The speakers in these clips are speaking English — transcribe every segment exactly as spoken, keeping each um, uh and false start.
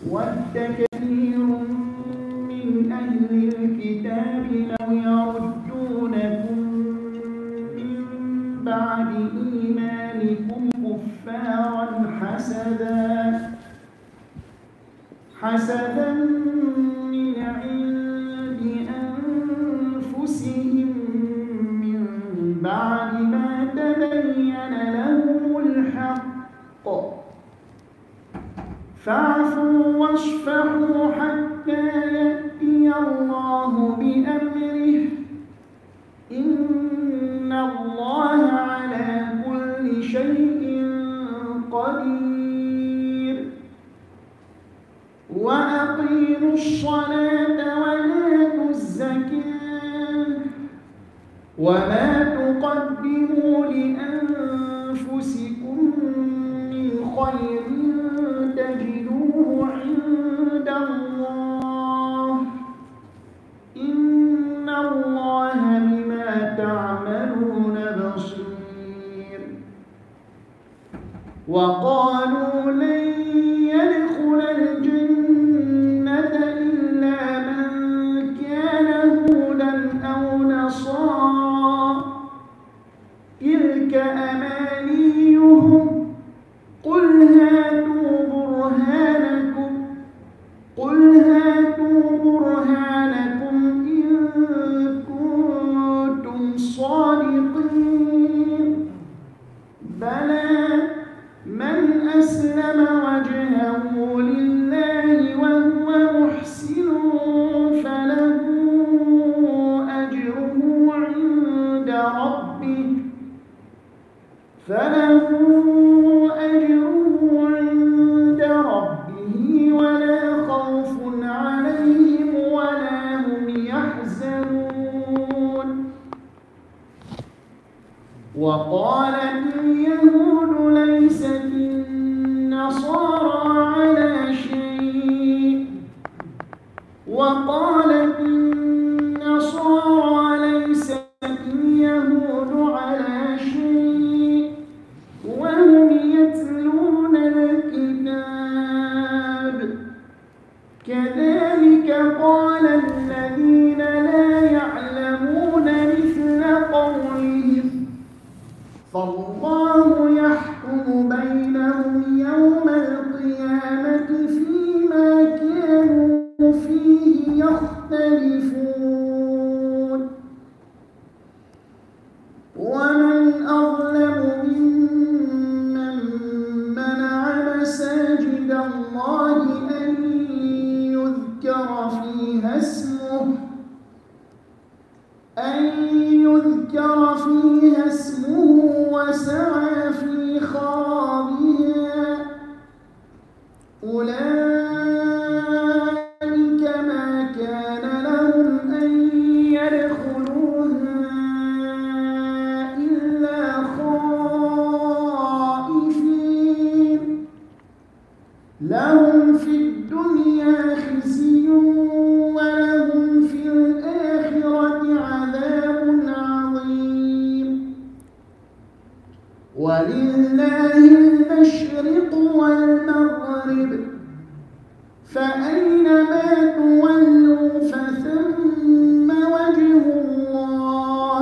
ود كثير من أهل الكتاب لو يردونكم من بعد إيمانكم كفارا حسدا حسدا من عند أنفسهم من بعد ما تبين لهم الحق فاعفوا واصفحوا حتى يأتي الله بأمره إن الله على كل شيء قدير وأقيموا الصلاة وآتوا الزكاة وما تقدموا لأنفسكم من خير تجدوه عند الله إن الله بما تعملون بصير وقالوا لن يدخل الجنة إلا من كان هودا أو نصارى تلك أمانيهم قل هاتوا برهانكم قل هاتوا برهانكم إن كنتم صادقين بلى من أسلم وجهه لله وهو محسن فله أجره عند ربه فله أجره عند ربه ولا خوف عليهم ولا هم يحزنون وقالت اليهود ليست النصارى على شيء وقالت النصارى ليست اليهود على شيء وهم يتلون الكتاب كذلك قال الذين لا يعلمون مثل قولهم فالله يحكم بينهم يوم القيامة فيما كانوا فيه يختلفون ومن أظلم ممن منع مساجد الله أن يذكر فيها اسمه أن يذكر فيها اسمه وسعى في خرابها أولئك ما كان لهم أن يدخلوها إلا خائفين لهم في الدنيا خزي ولهم في الآخرة عذاب عظيم ولله المشرق والمغرب فأينما تولوا فثم وجه الله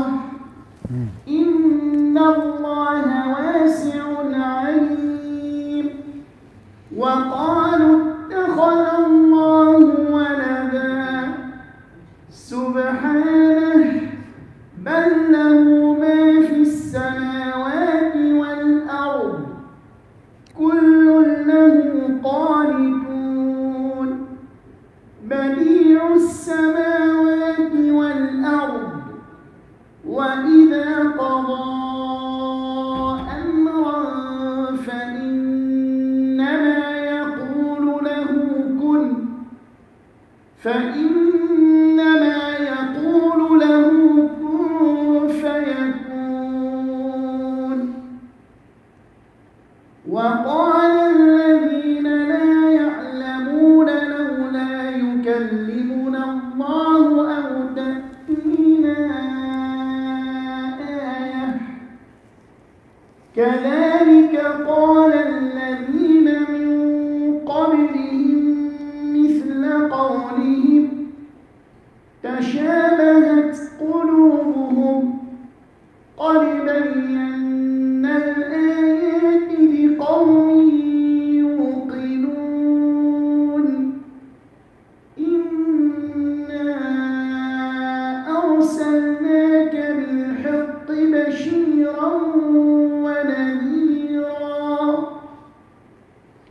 إن الله واسع عليم وقالوا اتخذ الله ولدا سبحانه بل له ما في السماوات والأرض كل له قانتون بديع السماوات والأرض وإذا قضى أمرا فإنما يقول له كن فإنما يقول له كن فيكون وقال الذين لا يعلمون لولا يكلمنا الله أو تأتينا آية كذلك قال الذين من قبلهم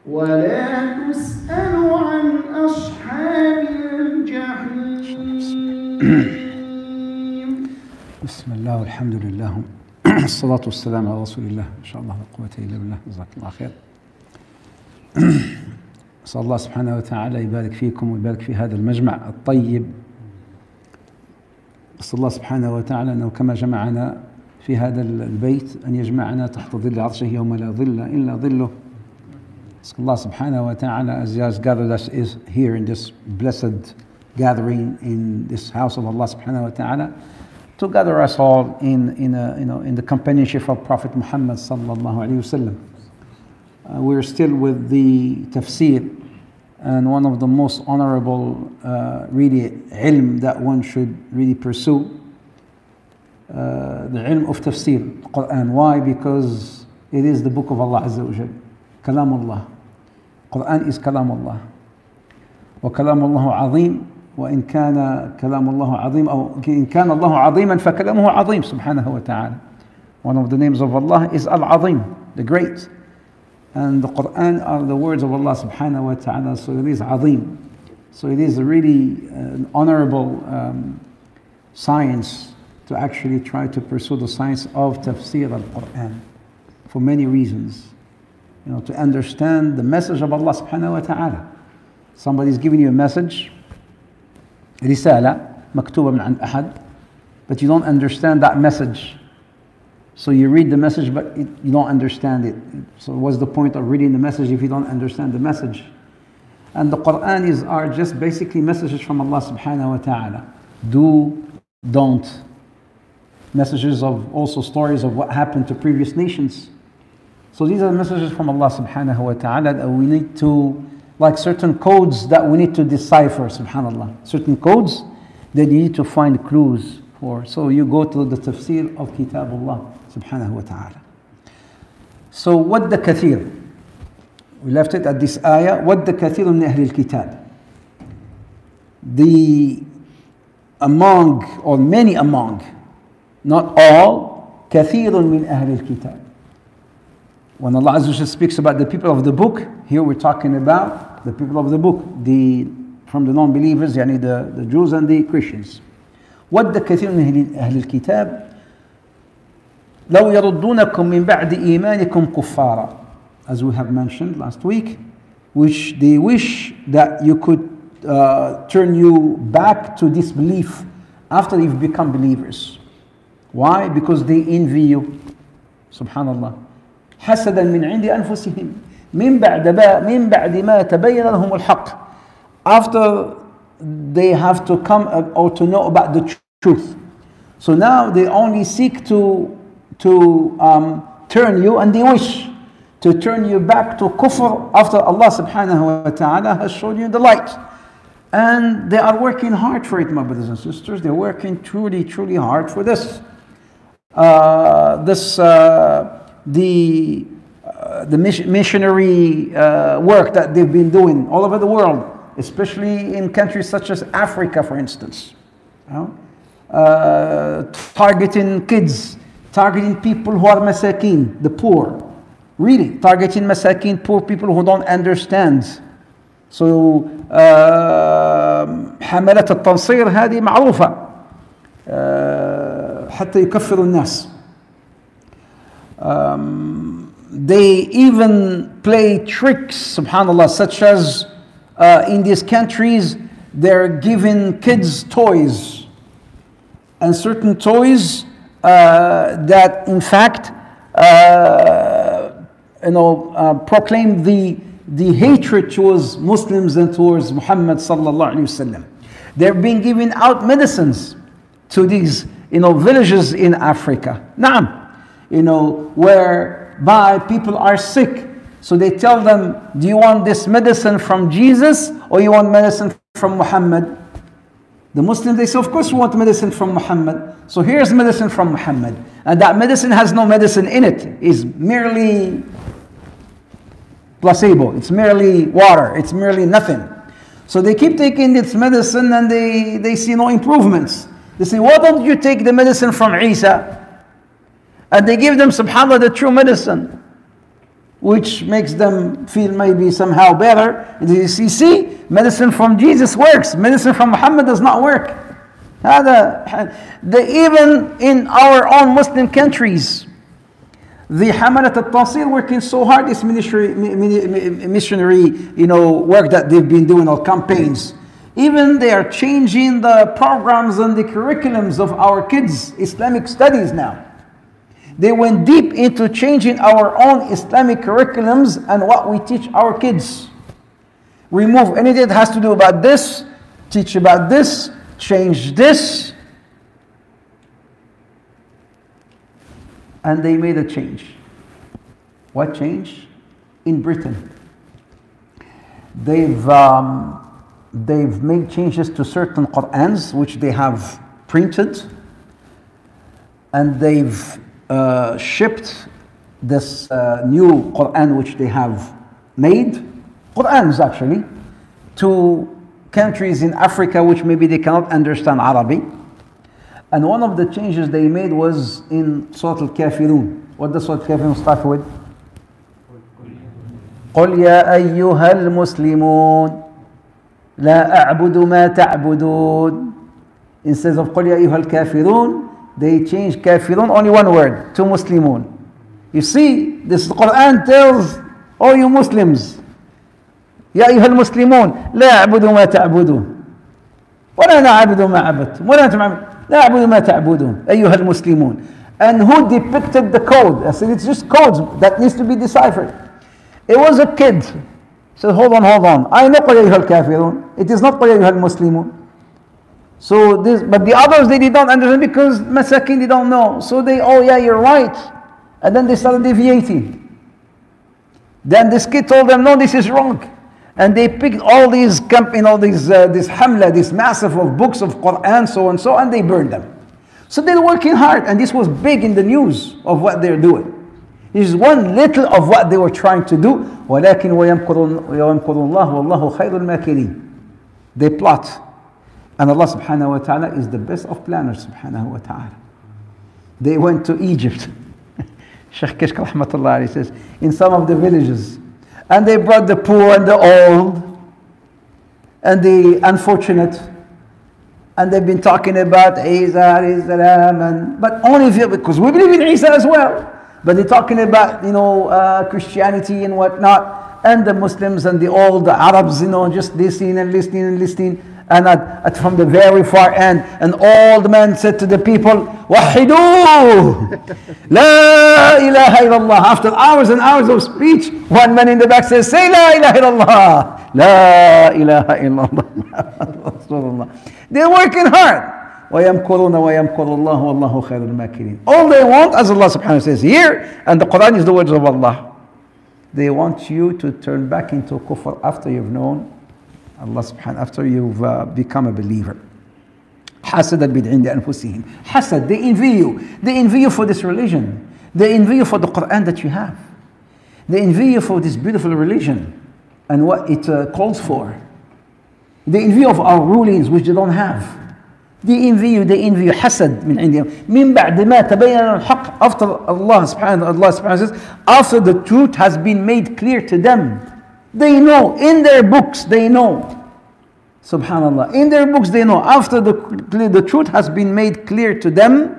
ولا تسأل عن أصحاب الجحيم. بسم الله والحمد لله الصلاة والسلام على رسول الله. إن شاء الله لا قوة إلا بالله. جزاك الله خير. أسأل الله سبحانه وتعالى يبارك فيكم ويبارك في هذا المجمع الطيب. أسأل الله سبحانه وتعالى أنه كما جمعنا في هذا البيت أن يجمعنا تحت ظل عرشه يوم لا ظل إلا ظله. Ask Allah subhanahu wa ta'ala, as He has gathered us is here in this blessed gathering in this house of Allah subhanahu wa ta'ala, to gather us all in, in, a, you know, in the companionship of Prophet Muhammad sallallahu alayhi wasallam. Uh, we're still with the tafsir, and one of the most honorable uh, really ilm that one should really pursue, uh, the ilm of tafsir, Quran. Why? Because it is the book of Allah Azza wa Jal, Kalamullah. Quran is Kalamullah. وكلام الله عظيم وإن كان كلام الله عظيم أو إن كان الله عظيما فكلامه عظيم سبحانه وتعالى. One of the names of Allah is Al-Azim, the great. And the Quran are the words of Allah subhanahu wa ta'ala, so it is Azim. So it is a really uh, an honorable um, science to actually try to pursue the science of tafsir al-Quran for many reasons. You know, to understand the message of Allah subhanahu wa ta'ala. Somebody's giving you a message, رسالة مكتوبة من عند أحد, but you don't understand that message. So you read the message, but it, you don't understand it. So what's the point of reading the message if you don't understand the message? And the Quran is are just basically messages from Allah subhanahu wa ta'ala. Do, don't. Messages of also stories of what happened to previous nations. So these are the messages from Allah subhanahu wa ta'ala that we need to, like certain codes that we need to decipher, subhanallah. Certain codes that you need to find clues for. So you go to the tafsir of Kitabullah subhanahu wa ta'ala. So what the kathir? We left it at this ayah. What the kathir min ahl al-kitab? The among, or many among, not all, kathir min ahl al-kitab. When Allah Azza wa Jalla speaks about the people of the book, here we're talking about the people of the book, the from the non-believers, yani the, the Jews and the Christians. وَدَّ كَثِيرٌ مِنْ أَهْلِ الْكِتَابِ لَوْ يَرُدُّونَكُمْ مِنْ بَعْدِ إِيمَانِكُمْ كُفَّارًا, as we have mentioned last week, which they wish that you could uh, turn you back to disbelief after you've become believers. Why? Because they envy you. Subhanallah. حسدا من عند أنفسهم من بعد من بعد ما تبين لهم الحق, after they have to come or to know about the truth. So now they only seek to to um, turn you, and they wish to turn you back to kufr after Allah subhanahu wa ta'ala has shown you the light. And they are working hard for it, my brothers and sisters. They're working truly, truly hard for this. Uh, this uh, the uh, the missionary uh, work that they've been doing all over the world, especially in countries such as Africa, for instance, you know? uh, targeting kids, targeting people who are masakin, the poor, really targeting masakin, poor people who don't understand. So حملة التنصير هذه معروفة حتى يكفروا الناس. Um, they even play tricks, subhanallah, such as uh, in these countries they're giving kids toys, and certain toys uh, that in fact uh, you know uh, proclaim the the hatred towards Muslims and towards Muhammad sallallahu alaihi wasallam. They're being given out medicines to these you know villages in Africa. Naam. You know, whereby people are sick. So they tell them, do you want this medicine from Jesus or you want medicine from Muhammad? The Muslims, they say, of course we want medicine from Muhammad. So here's medicine from Muhammad. And that medicine has no medicine in it. It's merely placebo. It's merely water. It's merely nothing. So they keep taking this medicine and they, they see no improvements. They say, why don't you take the medicine from Isa? And they give them, subhanAllah, the true medicine. which makes them feel maybe somehow better. And you see, see, medicine from Jesus works. Medicine from Muhammad does not work. هذا the, even in our own Muslim countries, the Hamalat al-Tasir working so hard, this ministry, missionary, you know, work that they've been doing, or campaigns. Even they are changing the programs and the curriculums of our kids' Islamic studies now. They went deep into changing our own Islamic curriculums and what we teach our kids. Remove anything that has to do about this, teach about this, change this. And they made a change. What change? In Britain. They've, um, they've made changes to certain Qur'ans, which they have printed. And they've uh, shipped this uh, new Qur'an, which they have made, Qur'ans actually, to countries in Africa which maybe they cannot understand Arabic. And one of the changes they made was in Surah Al-Kafirun. What does Surah Al-Kafirun start with? قُلْ يَا أَيُّهَا الْمُسْلِمُونَ لَا أَعْبُدُ مَا تَعْبُدُونَ. Instead of قُلْ يَا أَيُّهَا الْكَافِرُونَ, they changed kafirun, only one word, to Muslimun. You see, this Quran tells all you Muslims, يا أيها المسلمون لا أعبد ما تعبدون ولا أنا أعبد ما عبدتم ولا أنتم عبد لا أعبد ما تعبدون أيها المسلمون. And who depicted the code? I said it's just codes that needs to be deciphered. It was a kid. He said, hold on, hold on. I know قل أيها الكافرون. It is not قل أيها المسلمون. So this, but the others they did not understand because masakin they don't know. So they, oh yeah, you're right. And then they started deviating. Then this kid told them, no, this is wrong. And they picked all these, you know, these, uh, this hamla, this massive of books of Quran, so and so, and they burned them. So they're working hard, and this was big in the news of what they're doing. This is one little of what they were trying to do. وَلَكِنْ وَيَمْكُرُ اللَّهُ وَاللَّهُ خَيْرُ الْمَاكِرِينَ. They plot. And Allah subhanahu wa ta'ala is the best of planners subhanahu wa ta'ala. They went to Egypt. Sheikh Kishk rahmatullah alayhi says, in some of the villages. And they brought the poor and the old and the unfortunate. And they've been talking about Isa alayhi salam, and but only if you, because we believe in Isa as well. But they're talking about, you know, uh, Christianity and whatnot. And the Muslims and the old the Arabs, you know, just listening and listening and listening. And at, at from the very far end, an old man said to the people, Wahidu! La ilaha illallah. After hours and hours of speech, one man in the back says, say La ilaha illallah. La ilaha illallah. They're working hard. وَيَمْكُرُونَ وَيَمْكُرُ اللَّهُ وَاللَّهُ خَيْرُ الْمَاكِرِينَ. All they want, as Allah subhanahu wa ta'ala says here, and the Quran is the words of Allah, they want you to turn back into kufr after you've known Allah subhanahu, after you've uh, become a believer. حَسَدًا مِنْ عِنْدِ أَنفُسِهِمْ. Hasad, they envy you. They envy you for this religion. They envy you for the Quran that you have. They envy you for this beautiful religion and what it uh, calls for. They envy you of our rulings which they don't have. They envy you, they envy you. حسد من عندهم. من بعد ما تبين الحق. After Allah subhanahu, Allah subhanahu wa ta'ala says, after the truth has been made clear to them. They know, in their books they know. Subhanallah. In their books they know. After the, the truth has been made clear to them.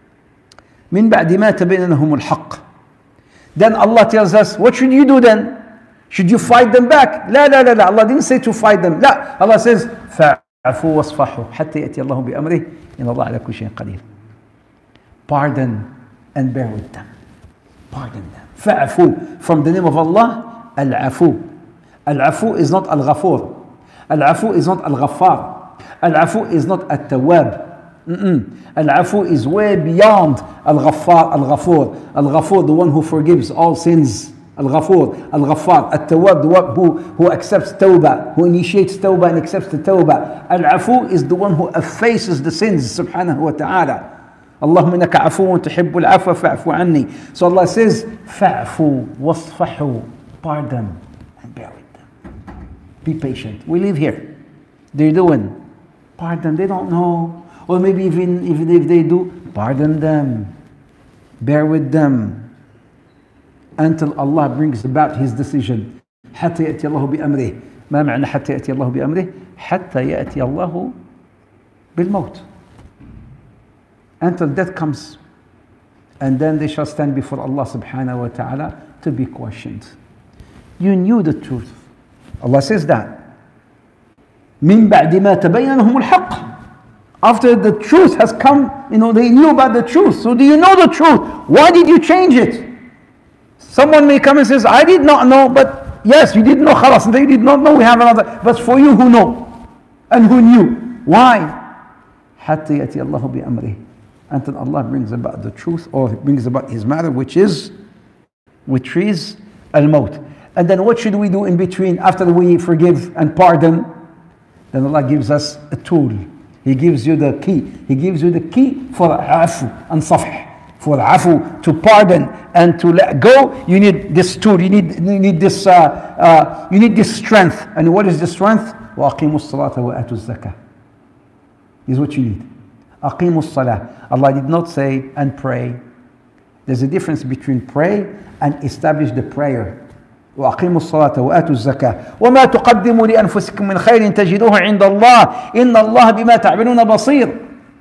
من بعد ما تبين لهم الحق. Then Allah tells us, what should you do then? Should you fight them back? لا لا لا لا. Allah didn't say to fight them. لا. Allah says, فَعَفُوا وَاصْفَحُوا حَتَّى يَأْتِيَ اللَّهُ بِأَمْرِهِ إِنَّ اللَّهَ عَلَى كُلِّ شَيْءٍ قَدِيرٌ. Pardon and bear with them. Pardon them. فَعَفُوا. From the name of Allah, Al-Afu. Al-Afu is not Al-Ghafur. Al-Afu is not Al-Ghaffar. Al-Afu is not At-Tawwab. Al-Afu is way beyond Al-Ghaffar, Al-Ghafur. Al-Ghafur, the one who forgives all sins. Al-Ghafur, Al-Ghaffar. At-Tawwab, the one who, who accepts Tawbah, who initiates Tawbah and accepts the Tawbah. Al-Afu is the one who effaces the sins, subhanahu wa ta'ala. Allahumma innaka afuun tuhibbul afwa fa'fu anni. So Allah says, fa'fu wasfahu. Pardon and bear with them. Be patient. We live here. They're doing. Pardon. They don't know. Or maybe even, even if they do, pardon them. Bear with them. until Allah brings about His decision. حتى يأتي الله بأمره. ما معنى حتى يأتي الله بأمره؟ حتى يأتي الله بالموت. Until death comes. And then they shall stand before Allah subhanahu wa ta'ala to be questioned. You knew the truth. Allah says that. من بعد ما تبين لهم الحق. After the truth has come, you know, they knew about the truth. So do you know the truth? Why did you change it? Someone may come and says, I did not know, but yes, you did know, khalas, and they did not know, we have another. But for you who know and who knew. Why? حتى يأتي الله بأمره. Until Allah brings about the truth or brings about His matter, which is, which is al-maut. And then what should we do in between after we forgive and pardon? Then Allah gives us a tool. He gives you the key. He gives you the key for afu and safh. For afu, to pardon and to let go, you need this tool. You need, you need this. Uh, uh, you need this strength. And what is the strength? وَأَقِيمُوا الصَّلَاةَ وَآتُوا الزَّكَاةَ. Is what you need. أَقِيمُوا الصَّلَاةَ. Allah did not say and pray. There's a difference between pray and establish the prayer. وأقيموا الصلاة وآتوا الزكاة وما تقدموا لأنفسكم من خير تجدوه عند الله إن الله بما تعملون بصير.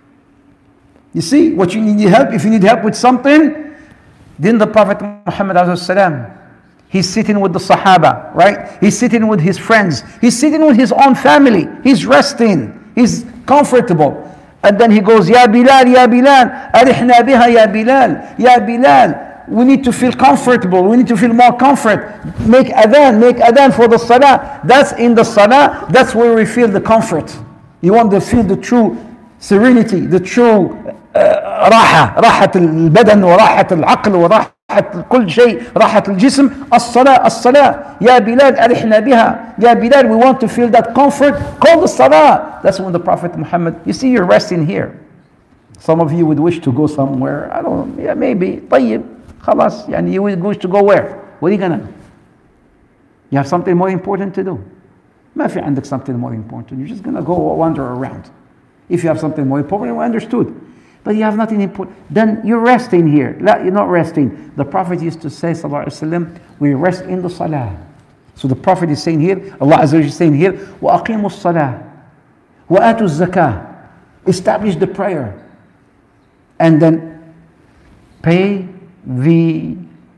You see, what you need help, if you need help with something, then the Prophet Muhammad ﷺ, he's sitting with the Sahaba, right? He's sitting with his friends. He's sitting with his own family. He's resting. He's comfortable. And then he goes, Ya Bilal, Ya Bilal, arihna biha Ya Bilal, Ya Bilal. We need to feel comfortable. We need to feel more comfort. Make adhan, make adhan for the salah. That's in the salah. That's where we feel the comfort. You want to feel the true serenity, the true راحة, راحة البدن وراحة العقل وراحة كل شيء, راحة الجسم. الصلاة, الصلاة. يا بلال أرحنا بها. يا بلال, we want to feel that comfort. Call the salah. That's when the Prophet Muhammad, you see, you're resting here. Some of you would wish to go somewhere. I don't know. Yeah, maybe. طيب. خلاص, يعني you wish to go where? What are you gonna do? You have something more important to do. ما في عندك something more important. You're just gonna go wander around. If you have something more important, we understood. But you have nothing important. Then you're resting here. لا, you're not resting. The Prophet used to say, sallallahu alaihi wasallam, we rest in the salah. So the Prophet is saying here, Allah Azza wa Jalla is saying here, وَأَقِيمُوا الصَّلَاةِ وَآتُوا الزَّكَاةِ. Establish the prayer. And then pay the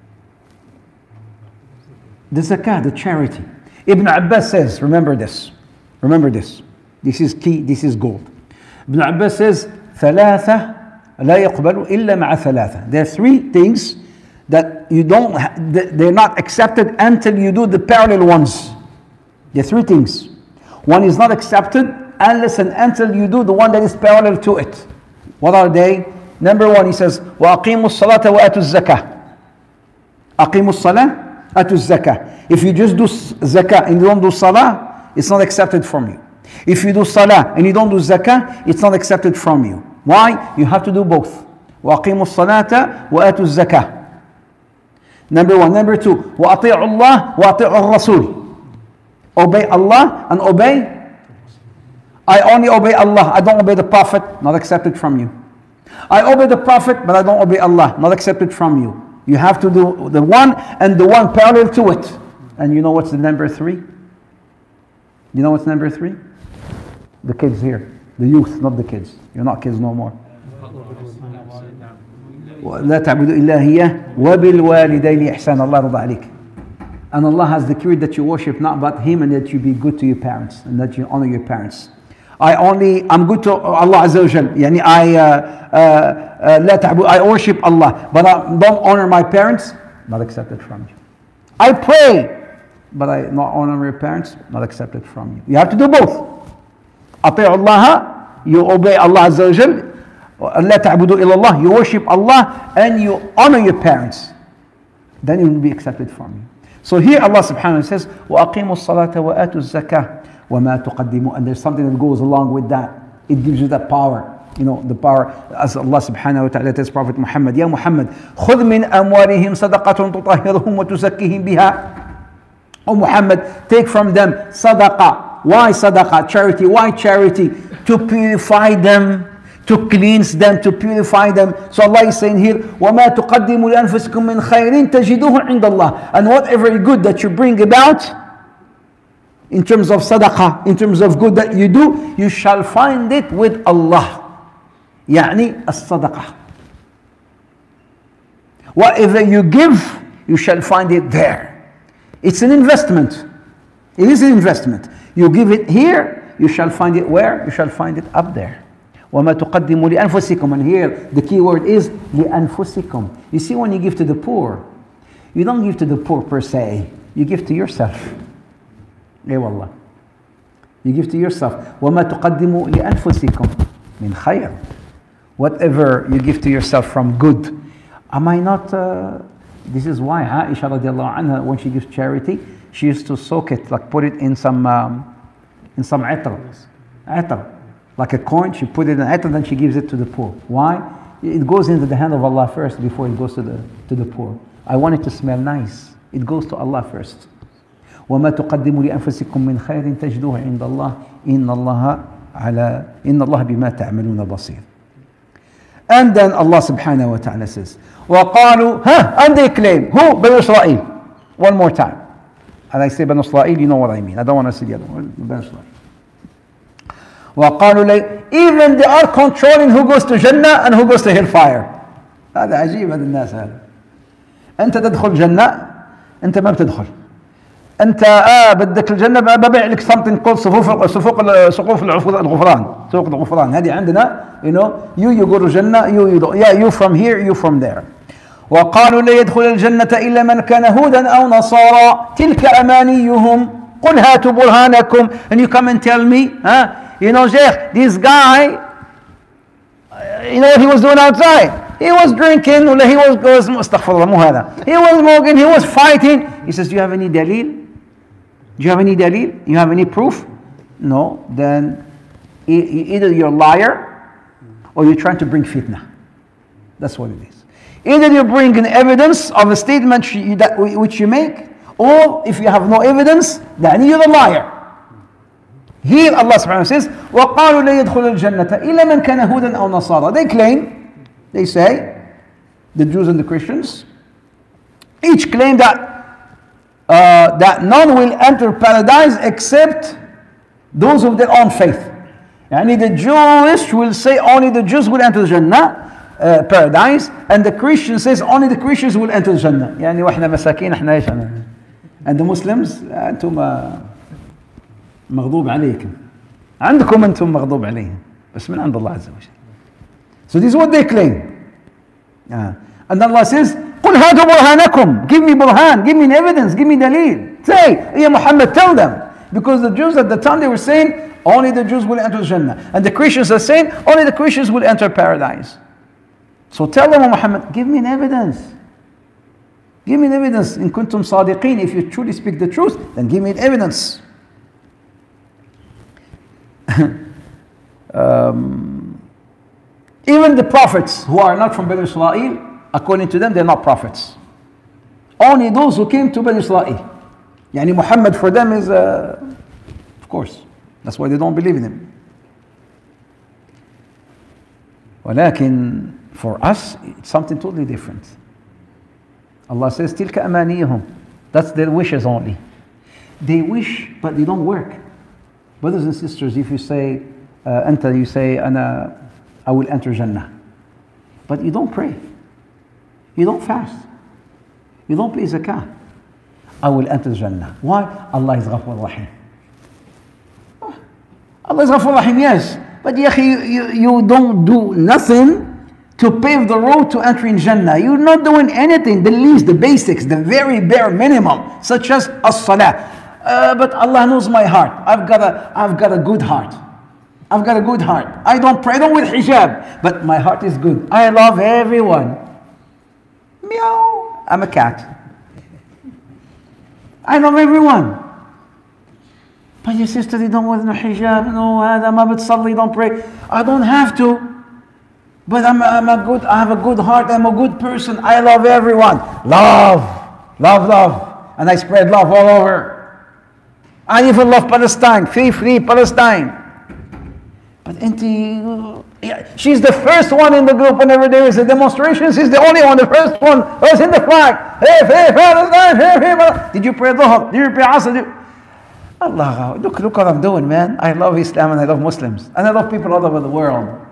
the zakah, the charity. Ibn Abbas says, remember this, remember this. This is key, this is gold. Ibn Abbas says, ثلاثة لا يقبل إلا مع ثلاثة. There are three things that you don't, they're not accepted until you do the parallel ones. There are three things. One is not accepted unless and until you do the one that is parallel to it. What are they? Number one, he says, وَأَقِيمُوا الصَّلَاةَ وَآتُوا الزَّكَاةَ. أَقِيمُوا الصَّلَاةَ أَتُوا الزَّكَاةَ. If you just do zakah and you don't do salah, it's not accepted from you. If you do salah and you don't do zakah, it's not accepted from you. Why? You have to do both. وَأَقِيمُوا الصَّلَاةَ وَآتُوا الزَّكَاةَ. Number one. Number two, وَأَطِيعُوا اللَّهَ وَأَطِيعُوا الرَّسُولَ. Obey Allah and obey. I only obey Allah. I don't obey the Prophet. Not accepted from you. I obey the Prophet, but I don't obey Allah. Not accepted from you. You have to do the one and the one parallel to it. And you know what's the number three? You know what's number three? The kids here. The youth, not the kids. You're not kids no more. لا تعبدوا إلا هي وبالوالدين إحسانا. الله يرضى عليك. And Allah has decreed that you worship not but Him and that you be good to your parents and that you honor your parents. I only, I'm good to Allah Azza wa Jal. Yani I, uh, uh, uh, لا تعبد, I worship Allah, but I don't honor my parents. Not accepted from you. I pray, but I not honor my parents. Not accepted from you. You have to do both. أطيعوا الله, you obey Allah Azza wa Jal. لا تعبدوا إلا الله, you worship Allah and you honor your parents. Then it will be accepted from you. So here Allah subhanahu wa ta'ala says, وَأَقِيمُوا الصَّلَاةَ وَآتُوا الزَّكَاةَ وَمَا تُقَدِّمُوا. And there's something that goes along with that. It gives you that power. You know, the power, as Allah subhanahu wa ta'ala tells Prophet Muhammad, Ya Muhammad, خُذْ مِنْ أَمْوَالِهِمْ صَدَقَةٌ تُطَهِّرُهُمْ وَتُزَكِّهِمْ بِهَا. O Muhammad, take from them sadaqah. Why sadaqah? Charity. Why charity? To purify them, to cleanse them, to purify them. So Allah is saying here, وَمَا تُقَدِّمُوا لِأَنفُسِكُم مِّن خَيْرٍ تَجِدُوهُ عِندَ اللَّهِ. And whatever good that you bring about, in terms of sadaqah, in terms of good that you do, you shall find it with Allah. يعني الصدقة. Whatever you give, you shall find it there. It's an investment. It is an investment. You give it here, you shall find it where? You shall find it up there. وَمَا تُقَدِّمُوا لِأَنفُسِكُم. And here the key word is لِأَنفُسِكُم. You see, when you give to the poor, you don't give to the poor per se. You give to yourself. Eh wallah. You give to yourself. وَمَا تُقَدِّمُوا لِأَنفُسِكُم مِّن خَيْرٍ. Whatever you give to yourself from good. Am I not... Uh, this is why Aisha radiallahu anha, when she gives charity, she used to soak it, like put it in some um, in some atr. Atr. Like a coin, she put it in atr, then she gives it to the poor. Why? It goes into the hand of Allah first before it goes to the, to the poor. I want it to smell nice. It goes to Allah first. وَمَا تُقَدِّمُوا لِأَنفُسِكُم مِّن خَيْرٍ تَجِدُوهُ عِندَ اللَّهِ إِنَّ اللَّهَ عَلَى إِنَّ اللَّهَ بِمَا تَعْمَلُونَ بَصِيرٌ. And then Allah subhanahu wa ta'ala says, وَقَالُوا, huh, and they claim, who? Banu Israel. One more time. And I say Banu Israel, you know what I mean. I don't want to say the other one. Banu Israel. وَقَالُوا لَي, even they are controlling who goes to Jannah and who goes to hellfire. هذا عجيب هذا الناس هذا. أنت تدخل جنة، أنت ما بتدخل. أنت آه بدك الجنة ببيع لك something called صفوف صفوف سقوف الغفران. سوق الغفران. هذه عندنا, you know, you you go to Jannah, you you don't. Yeah, you from here, you from there. وقالوا لا يدخل الجنة إلا من كان هودا أو نصارى تلك أمانيهم قل هاتوا برهانكم. And you come and tell me, huh? You know, Sheikh, this guy, you know what he was doing outside? He was drinking, he was, was استغفر الله مو هذا. He was smoking, he was fighting. He says, do you have any dalil? Do you have any dalil? You have any proof? No. Then either you're a liar or you're trying to bring fitna. That's what it is. Either you bring an evidence of a statement that which you make, or if you have no evidence, then you're a liar. Here Allah subhanahu wa ta'ala says, وَقَالُوا لَا يَدْخُلُ الْجَنَّةَ إِلَّا مَنْ كَانَ هُودًا أَوْ نَصَارَى. They claim, they say, the Jews and the Christians, each claim that uh, that none will enter paradise except those of their own faith. And the Jewish will say only the Jews will enter Jannah, uh, paradise, and the Christian says only the Christians will enter Jannah. يعني وإحنا مساكين إحنا إيش أنا. And the Muslims, أنتم مغضوب عليكم. عندكم أنتم مغضوب عليهم. بس من عند الله عز وجل. So this is what they claim. Uh, and Allah says, قُلْ هَاتُوا بُرْهَانَكُمْ. Give me burhan, give me evidence, give me dalil. Say, Ya Muhammad, tell them. Because the Jews at the time they were saying, only the Jews will enter Jannah. And the Christians are saying, only the Christians will enter paradise. So tell them, Muhammad, give me an evidence. Give me an evidence. In kuntum sadiqeen, if you truly speak the truth, then give me an evidence. um, even the prophets who are not from Bani Israel, according to them, they're not prophets. Only those who came to Bani Israel. Yani Muhammad for them is, uh, of course, that's why they don't believe in him. ولكن for us, it's something totally different. Allah says, تِلْكَ أَمَانِيهُمْ. That's their wishes only. They wish, but they don't work. Brothers and sisters, if you say, uh, enter, you say, Ana, I will enter Jannah. But you don't pray. You don't fast. You don't pay zakah. I will enter Jannah. Why? Allah is Ghafur Rahim. Allah is Ghafur Rahim, yes. But you, you, you don't do nothing to pave the road to entering Jannah. You're not doing anything, the least, the basics, the very bare minimum, such as as-salah. Uh, but Allah knows my heart. I've got a, I've got a good heart. I've got a good heart. I don't pray, I don't wear hijab, but my heart is good. I love everyone. Meow. I'm a cat. I love everyone. But your sister, they don't wear no hijab, no, هذا ما بتصلي, don't pray. I don't have to. But I'm, I'm a good, I have a good heart, I'm a good person. I love everyone. Love, love, love. And I spread love all over. I even love Palestine. Free, free Palestine. But أنت Yeah, she's the first one in the group whenever there is a demonstration. She's the only one, the first one who's in the flag. Hey, hey, hey, hey, hey. Did you pray Dhuhr? Did you pray Asr? Did you... Allah, look, look what I'm doing, man. I love Islam and I love Muslims. And I love people all over the world.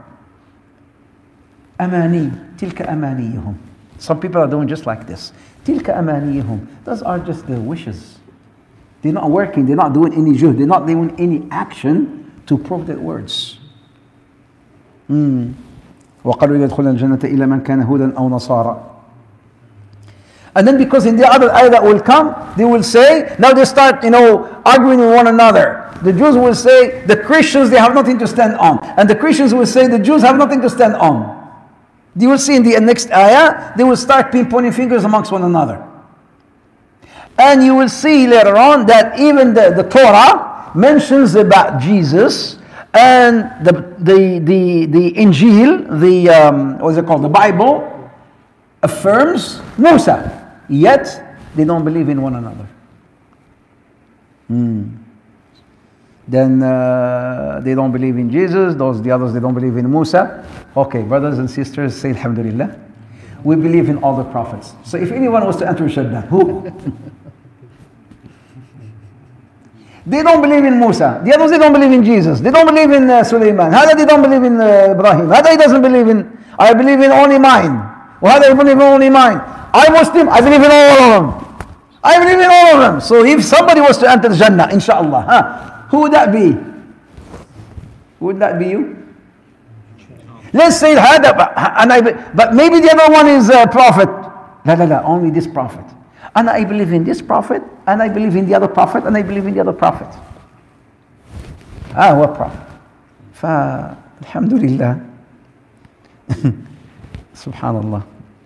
Amani, tilka amaniyuhum. Some people are doing just like this. Tilka amaniyuhum. Those are just their wishes. They're not working, they're not doing any juhd, they're not doing any action to prove their words. Mm. وَقَالُوا يَدْخُلَ الْجَنَّةَ إِلَّا مَنْ كَانَ هُودًا أَوْ نَصَارًا. And then because in the other ayah that will come, they will say, now they start, you know, arguing with one another. The Jews will say, the Christians, they have nothing to stand on. And the Christians will say, the Jews have nothing to stand on. You will see in the next ayah, they will start pinpointing fingers amongst one another. And you will see later on that even the, the Torah mentions about Jesus, and the, the, the, the Injil, the, um, what is it called, the Bible, affirms Musa. Yet, they don't believe in one another. Hmm. Then uh, they don't believe in Jesus. Those the others, they don't believe in Musa. Okay, brothers and sisters, say Alhamdulillah. We believe in all the prophets. So if anyone was to enter Jannah, who? They don't believe in Musa. The others, they don't believe in Jesus. They don't believe in uh, Sulaiman. Hada, they don't believe in uh, Ibrahim. Hada, he doesn't believe in, I believe in only mine. Hada, I believe in only mine. I Muslim, I believe in all of them. I believe in all of them. So if somebody was to enter Jannah, inshallah, huh? Who would that be? Would that be you? Let's say hada, and I, but maybe the other one is a prophet. La la la, only this prophet. And I believe in this prophet, and I believe in the other prophet, and I believe in the other prophet. Ah, what prophet? Fa, alhamdulillah. Subhanallah.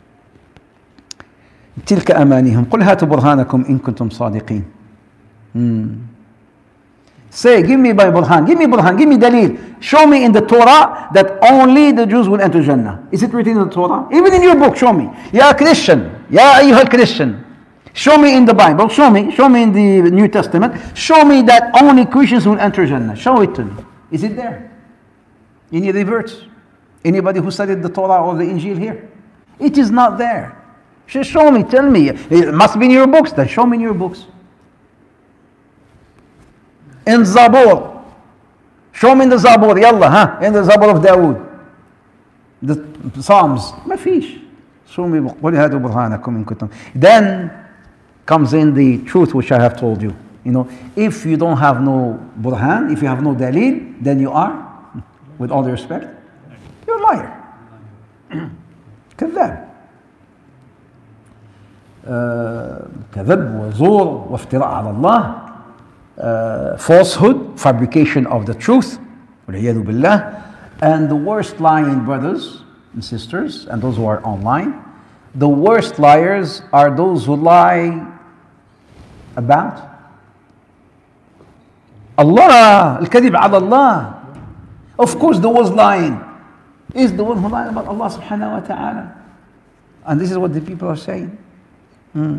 تلك أمانيهم قل هاتوا برهانكم إن كنتم صادقين. Hmm. Say, give me by burhan, give me burhan, give me dalil. Show me in the Torah that only the Jews will enter Jannah. Is it written in the Torah? Even in your book, show me. Ya Christian, Ya ayyuhal Christian. Show me in the Bible, show me, show me in the New Testament. Show me that only Christians will enter Jannah. Show it to me. Is it there? Any reverts? Anybody who studied the Torah or the Injil here? It is not there. Just show me, tell me. It must be in your books. Then show me in your books. In Zabur. Show me in the Zabur. Yallah, huh? In the Zabur of Dawood. The Psalms. ما فيش. Show me. قُلْ هَاتُوا بُرْهَانَكُمْ إِن كُنتُمْ. Then comes in the truth which I have told you. You know, if you don't have no burhan, if you have no dalil, then you are, with all due respect, you're a liar. كذاب. كذب وزور وافتراء على الله. Uh, falsehood, fabrication of the truth, والعياذ بالله. And the worst lying brothers and sisters, and those who are online, the worst liars are those who lie about Allah, الكذب على Allah. Of course, the worst lying is the one who lies about Allah subhanahu wa ta'ala. And this is what the people are saying. Hmm.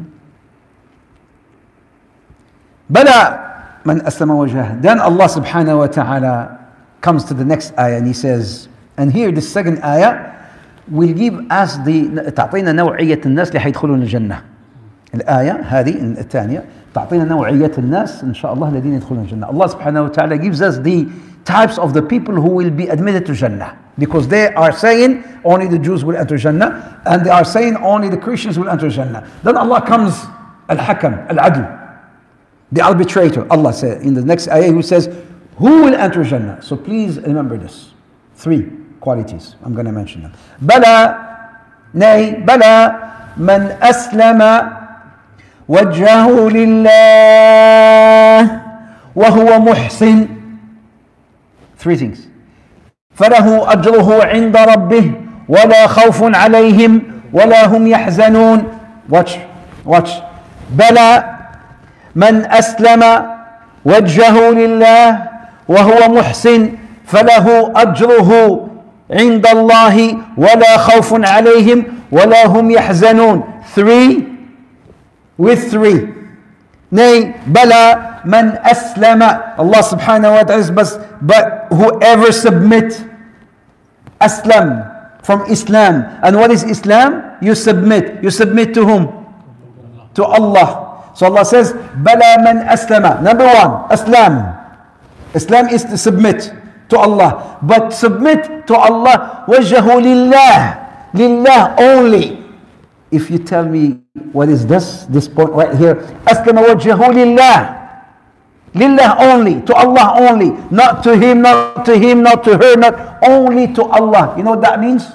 Bala man aslama wajhah. Then Allah subhanahu wa ta'ala comes to the next ayah and he says, and here the second ayah will give us the تعطينا نوعية الناس اللي حيدخلون الجنة. الآية هذه الثانية تعطينا نوعية الناس إن شاء الله الذين يدخلون الجنة. Allah subhanahu wa ta'ala gives us the types of the people who will be admitted to Jannah, because they are saying only the Jews will enter Jannah, and they are saying only the Christians will enter Jannah. Then Allah comes Al-Hakam, Al-Adl, the arbitrator. Allah said in the next ayah, He says, who will enter Jannah? So please remember this. Three qualities. I'm going to mention them. Bala, nay, Bala, man aslama wajhahu lillah wa huwa muhsin. Three things. فله أجره عند ربه ولا خوف عليهم ولا هم يحزنون. Watch, watch. بلى من أسلم وجهه لله وهو محسن فله أجره عند الله ولا خوف عليهم ولا هم يحزنون. Three with three. Nay, بلى من أسلم. Allah subhanahu wa ta'ala says, but whoever submit, Aslam, from Islam. And what is Islam? You submit. You submit to whom? To Allah. So Allah says, Bala man aslama. Number one, Aslam. Islam is to submit to Allah. But submit to Allah, wajhahu lillah. Lillah only. If you tell me what is this, this point right here, Aslama wajhahu lillah. Lillah only, to Allah only. Not to him, not to him, not to her, not only to Allah. You know what that means?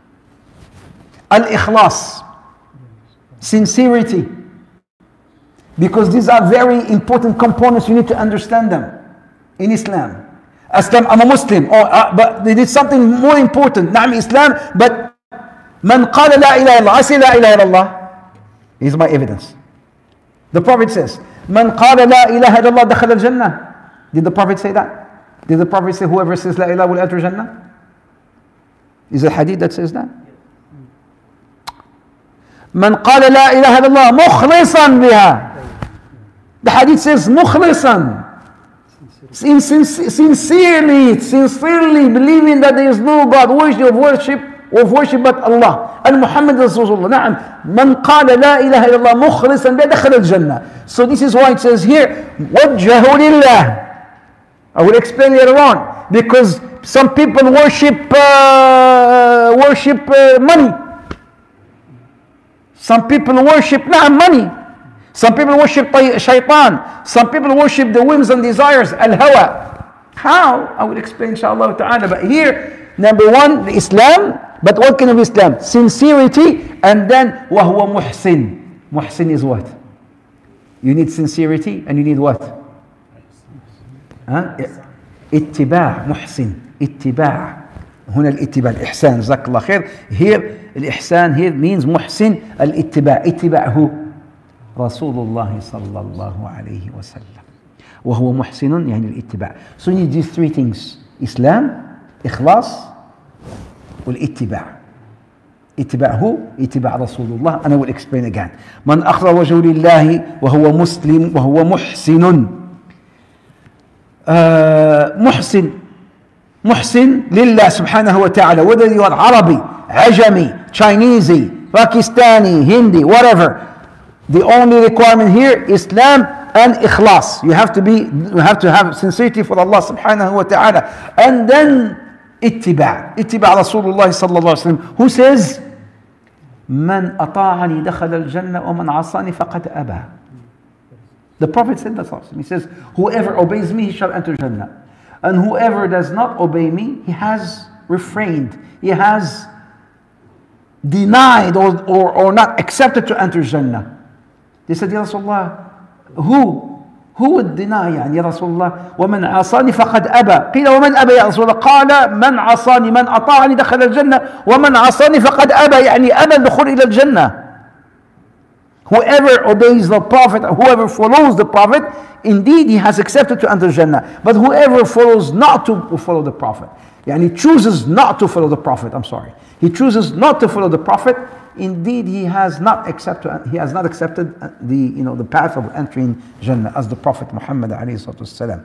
Al-Ikhlas. Sincerity. Because these are very important components, you need to understand them in Islam. Islam, I'm a Muslim, oh, uh, but there is something more important. Naam Islam, but man qala la ilaha illallah, I say la ilaha illallah. Here's my evidence. The Prophet says, man qala la ilaha illallah dakhala al-jannah. Did the Prophet say that? Did the Prophet say whoever says la ilaha will enter Jannah? Is there a hadith that says that? Man qala la ilaha illallah mukhlisan biha. The hadith says mukhlisan. Sincerely, sincerely believing that there is no God worthy of worship, of worship but Allah. And Muhammad Rasulullah. Na'am. Man qala la ilaha illallah mukhlisan biha dakhala al-jannah. So this is why it says here, wajhahu lillah. I will explain later on. Because some people worship uh, worship uh, money. Some people worship na'am money. Some people worship shaitan. Some people worship the whims and desires, al-hawa. How? I will explain inshallah ta'ala. But here, number one, the Islam. But what kind of Islam? Sincerity. And then, وَهُوَ muhsin. Muhsin is what? You need sincerity and you need what? Huh? اتباع. محسن. اتباع. هنا الاتباع. الإحسان. جزاك الله خير. Here, الإحسان here means محسن. الاتباع. اتباع who? رسول الله صلى الله عليه وسلم. وهو محسن يعني الاتباع. So you need these three things. Islam, إخلاص, والاتباع. اتباع هو اتباع رسول الله. أنا will explain again. من أخلص وجهه لله وهو مسلم وهو محسن. Uh, محسن محسن لله سبحانه وتعالى. Whether you are Arabi, Ajami, Chinese, Pakistani, Hindi, whatever. The only requirement here, Islam and Ikhlas. You have to be, you have to have sincerity for Allah subhanahu wa ta'ala. And then اتباع. اتباع Rasulullah sallallahu alayhi wa sallam. Who says, من أطاعني دخل الجنة ومن عصاني فقد أبى. The Prophet said that also. He says, whoever obeys me, he shall enter Jannah. And whoever does not obey me, he has refrained. He has denied or, or, or not accepted to enter Jannah. They said, Ya Rasulullah, who? Who would deny يعني يا رسول الله ومن عصاني فقد أبى. قيل ومن أبى يا رسول الله؟ قال من عصاني من أطاعني دخل الجنة ومن عصاني فقد أبى يعني أبى الدخول إلى الجنة. Whoever obeys the Prophet, whoever follows the Prophet, indeed he has accepted to enter Jannah. But whoever follows not to follow the Prophet, yani chooses not to follow the Prophet, I'm sorry. He chooses not to follow the Prophet, indeed he has not accepted he has not accepted the you know the path of entering Jannah as the Prophet Muhammad alayhi salatu wasalam.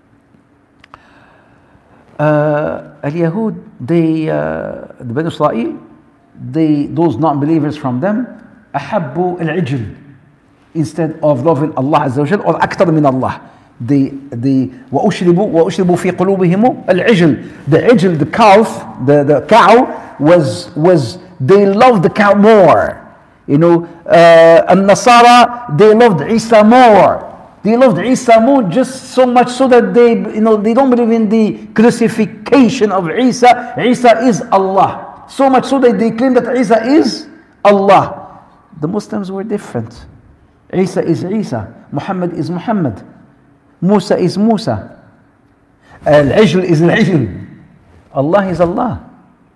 Uh, Al-Yahud, they uh, the Bani Israel, they those non-believers from them, أحبوا العجل instead of loving Allah عز وجل or أكثر من الله. They they وأشربوا وأشربوا في قلوبهم العجل. The عجل, the calf, the the cow was was they loved the cow more. You know, uh, النصارى, they loved Isa more. They loved Isa more just so much so that they you know they don't believe in the crucifixion of Isa. Isa is Allah. So much so that they claim that Isa is Allah. The Muslims were different. Isa is Isa. Muhammad is Muhammad. Musa is Musa. Al-Ijl is Al-Ijl. Allah is Allah.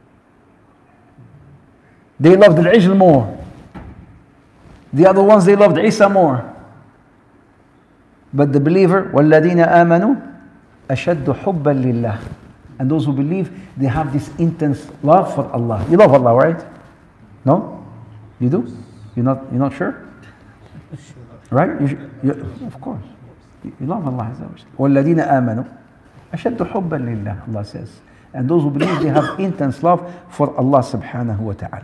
They loved Al-Ijl more. The other ones, they loved Isa more. But the believer, وَالَّذِينَ آمَنُوا أَشَدُّ حُبًّا لِلَّهِ. And those who believe, they have this intense love for Allah. You love Allah, right? No? You do? You're not, you're not sure? Right? You, you, of course. You, you love Allah. وَالَّذِينَ آمَنُوا أَشَدُّ حُبًّا لِلَّهِ. Allah says. And those who believe, they have intense love for Allah subhanahu wa ta'ala.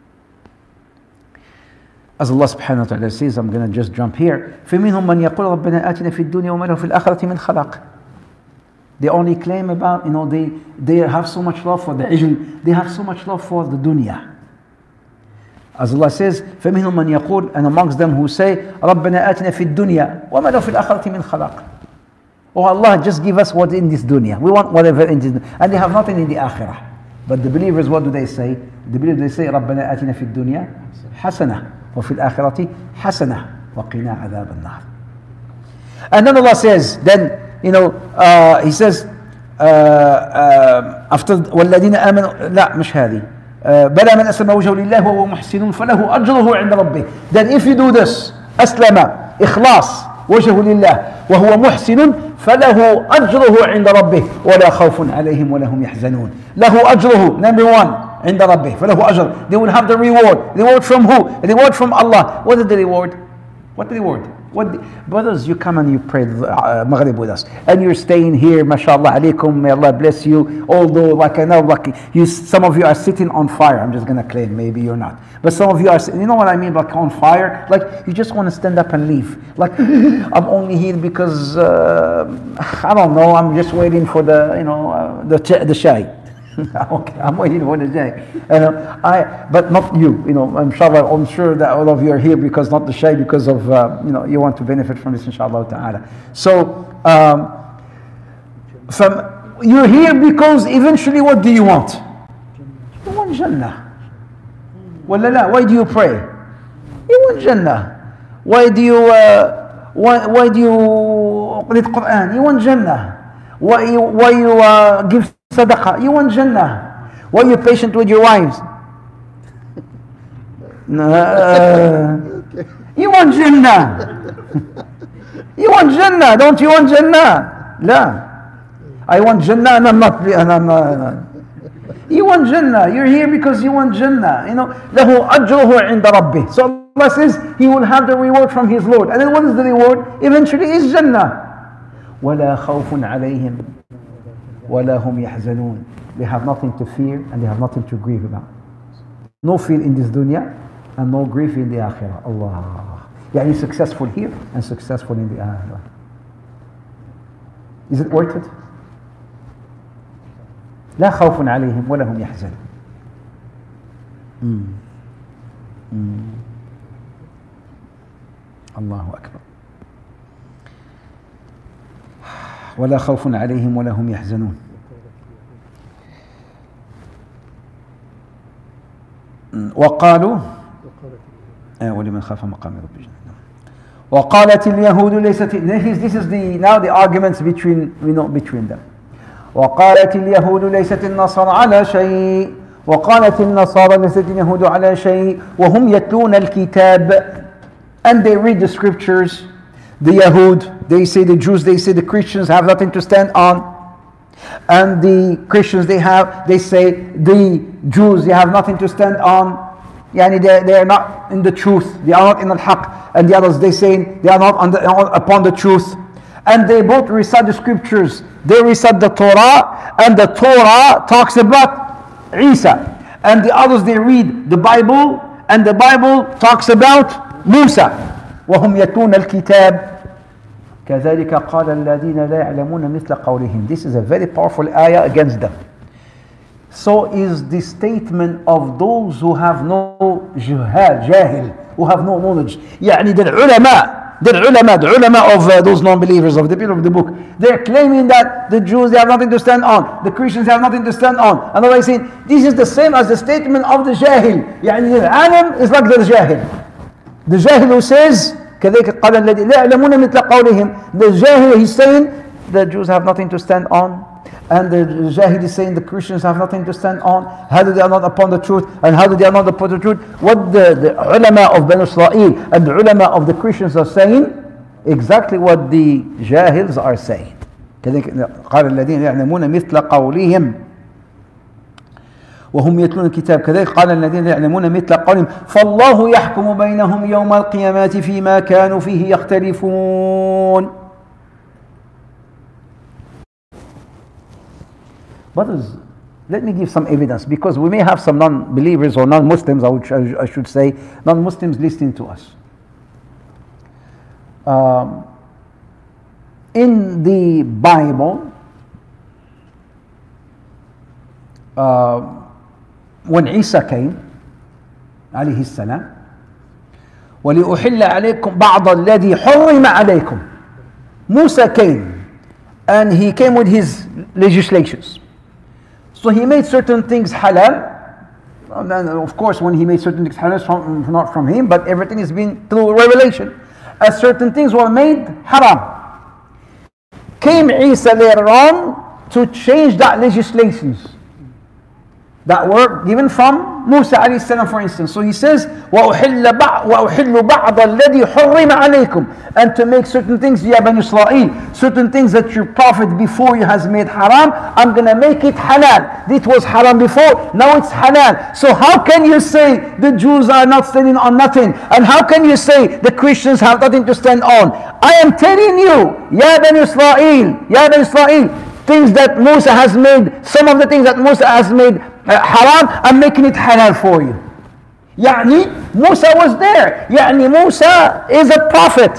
As Allah subhanahu wa ta'ala says, I'm going to just jump here. فَمِنْهُمْ مَنْ يَقُولُ رَبَّنَا آتِنَا فِي الدُّنْيَا وَمَا لَهُ فِي الْآخِرَةِ مِنْ خَلَقٍ. They only claim about, you know, they, they have so much love for the ijl, they have so much love for the dunya. As Allah says, فَمِنْهُمْ مَنْ يَقُولُ, and amongst them who say, رَبَّنَا آتِنَا فِي الدُّنْيَا وَمَا لَهُ فِي الْآخِرَةِ مِنْ خَلَقٍ. Oh Allah, just give us what in this dunya. We want whatever in this dunya. And they have nothing in the akhirah. But the believers, what do they say? The believers, they say, رَبَّنَا آتِنَا فِي الدُّنْيا حَسَنَةً وَفِي الْآخِرَةِ حَسَنَةً وَقِنَا عَذَابَ النَّارِ. And then Allah says, then, you know, uh, He says, uh, uh, after وَالَّذِينَ آمَنُوا, لا مش هذه. بلى من أسلم وجهه لله وهو محسن فله أجره عند ربه. Then if you do this, أسلم إخلاص وجهه لله وهو محسن فله أجره عند ربه ولا خوف عليهم ولا هم يحزنون. له أجره, number one, عند ربه, فله أجر. They will have the reward. The reward from who? The reward from Allah. What is the reward? What the reward? What the, brothers, you come and you pray uh, Maghrib with us, and you're staying here, mashallah alaykum, may Allah bless you. Although, like I know, like you, some of you are sitting on fire. I'm just gonna claim, maybe you're not, but some of you are. You know what I mean, like on fire. Like you just want to stand up and leave. Like I'm only here because uh, I don't know. I'm just waiting for the, you know, uh, the the shay. Okay, I'm waiting for the day. You know, I, but not you. You know, inshallah, I'm sure that all of you are here because not the shay, because of uh, you know, you want to benefit from this, inshallah ta'ala. So, um, from you're here because eventually, what do you want? You want Jannah. Wala la, why do you pray? You want Jannah. Why do you uh, why why do you read Quran? You want Jannah. Why you why you uh, give sadaqah? You want Jannah. Why are you patient with your wives? Uh, you want Jannah. You want Jannah. Don't you want Jannah? La. I want Jannah and I'm not. And I'm not. You want Jannah. You're here because you want Jannah. You know, له أجره عند ربه. So Allah says He will have the reward from His Lord. And then what is the reward? Eventually is Jannah. ولا خوف عليهم ولا هم يحزنون. They have nothing to fear and they have nothing to grieve about. No fear in this dunya and no grief in the akhirah. Allah. Yani successful here and successful in the akhirah. Is it worth it? لا خوف عليهم ولا هم يحزنون. الله أكبر. ولا خوف عليهم ولا هم يحزنون. وقالوا ولمن خاف مقام ربه وقالت اليهود ليست. This is the now the arguments between you know between them. وقالت اليهود ليست النصارى على شيء وقالت النصارى ليست اليهود على شيء وهم يتلون الكتاب. And they read the scriptures. The Yahud, they say the Jews, they say the Christians have nothing to stand on. And the Christians, they have, they say the Jews, they have nothing to stand on. Yani they, they are not in the truth. They are not in al-haq. And the others, they say they are not on the, on, upon the truth. And they both recite the scriptures. They recite the Torah, and the Torah talks about Isa. And the others, they read the Bible, and the Bible talks about Musa. وهم يتلون الكتاب كذلك قال الذين لا يعلمون مثل قولهم. This is a very powerful ayah against them. So is the statement of those who have no juhal, jahil, who have no knowledge. يعني the ulama, the ulama, the ulama of uh, those non-believers, of the people of the book, they're claiming that the Jews, they have nothing to stand on, the Christians have nothing to stand on. And Allah is saying, this is the same as the statement of the jahil. يعني the alim is like the jahil. The jahil who says, كذلك قال الذي لا يعلمون مثل قولهم. The jahil, he's saying the Jews have nothing to stand on, and the jahil is saying the Christians have nothing to stand on. How do they are not upon the truth, and how do they are not upon the truth? What the, the ulama of Banu Israel and the ulama of the Christians are saying, exactly what the jahils are saying. كذلك قال الذين يعلمون مثل قولهم وهم يتلون الكتاب كذلك قال الذين يعلمون مثل قولهم فالله يحكم بينهم يوم القيامة فيما كانوا فيه يختلفون. Brothers, let me give some evidence, because we may have some non-believers or non-Muslims, I, would, I should say, non-Muslims listening to us. Um, in the Bible, uh, when Isa came, عليه السلام, وَلِأُحِلَّ عَلَيْكُمْ بَعْضَ الَّذِي حُرِّمَ عَلَيْكُمْ, Musa came, and he came with his legislations. So he made certain things halal. And then of course, when he made certain things halal, from, not from him, but everything has been through revelation. As certain things were made haram. Came Isa later on to change that legislations that were given from Musa alayhi salam, for instance. So he says, وَأُحِلُّ بَعْضَ الَّذِي حُرِّمَ عَلَيْكُمْ, and to make certain things, Ya Bani Israel, certain things that your prophet before you has made haram, I'm going to make it halal. It was haram before, now it's halal. So how can you say the Jews are not standing on nothing? And how can you say the Christians have nothing to stand on? I am telling you, Ya Bani Israel, Ya Bani Israel, things that Musa has made, some of the things that Musa has made Uh, haram, I'm making it halal for you. يعني Musa was there. يعني Musa is a prophet.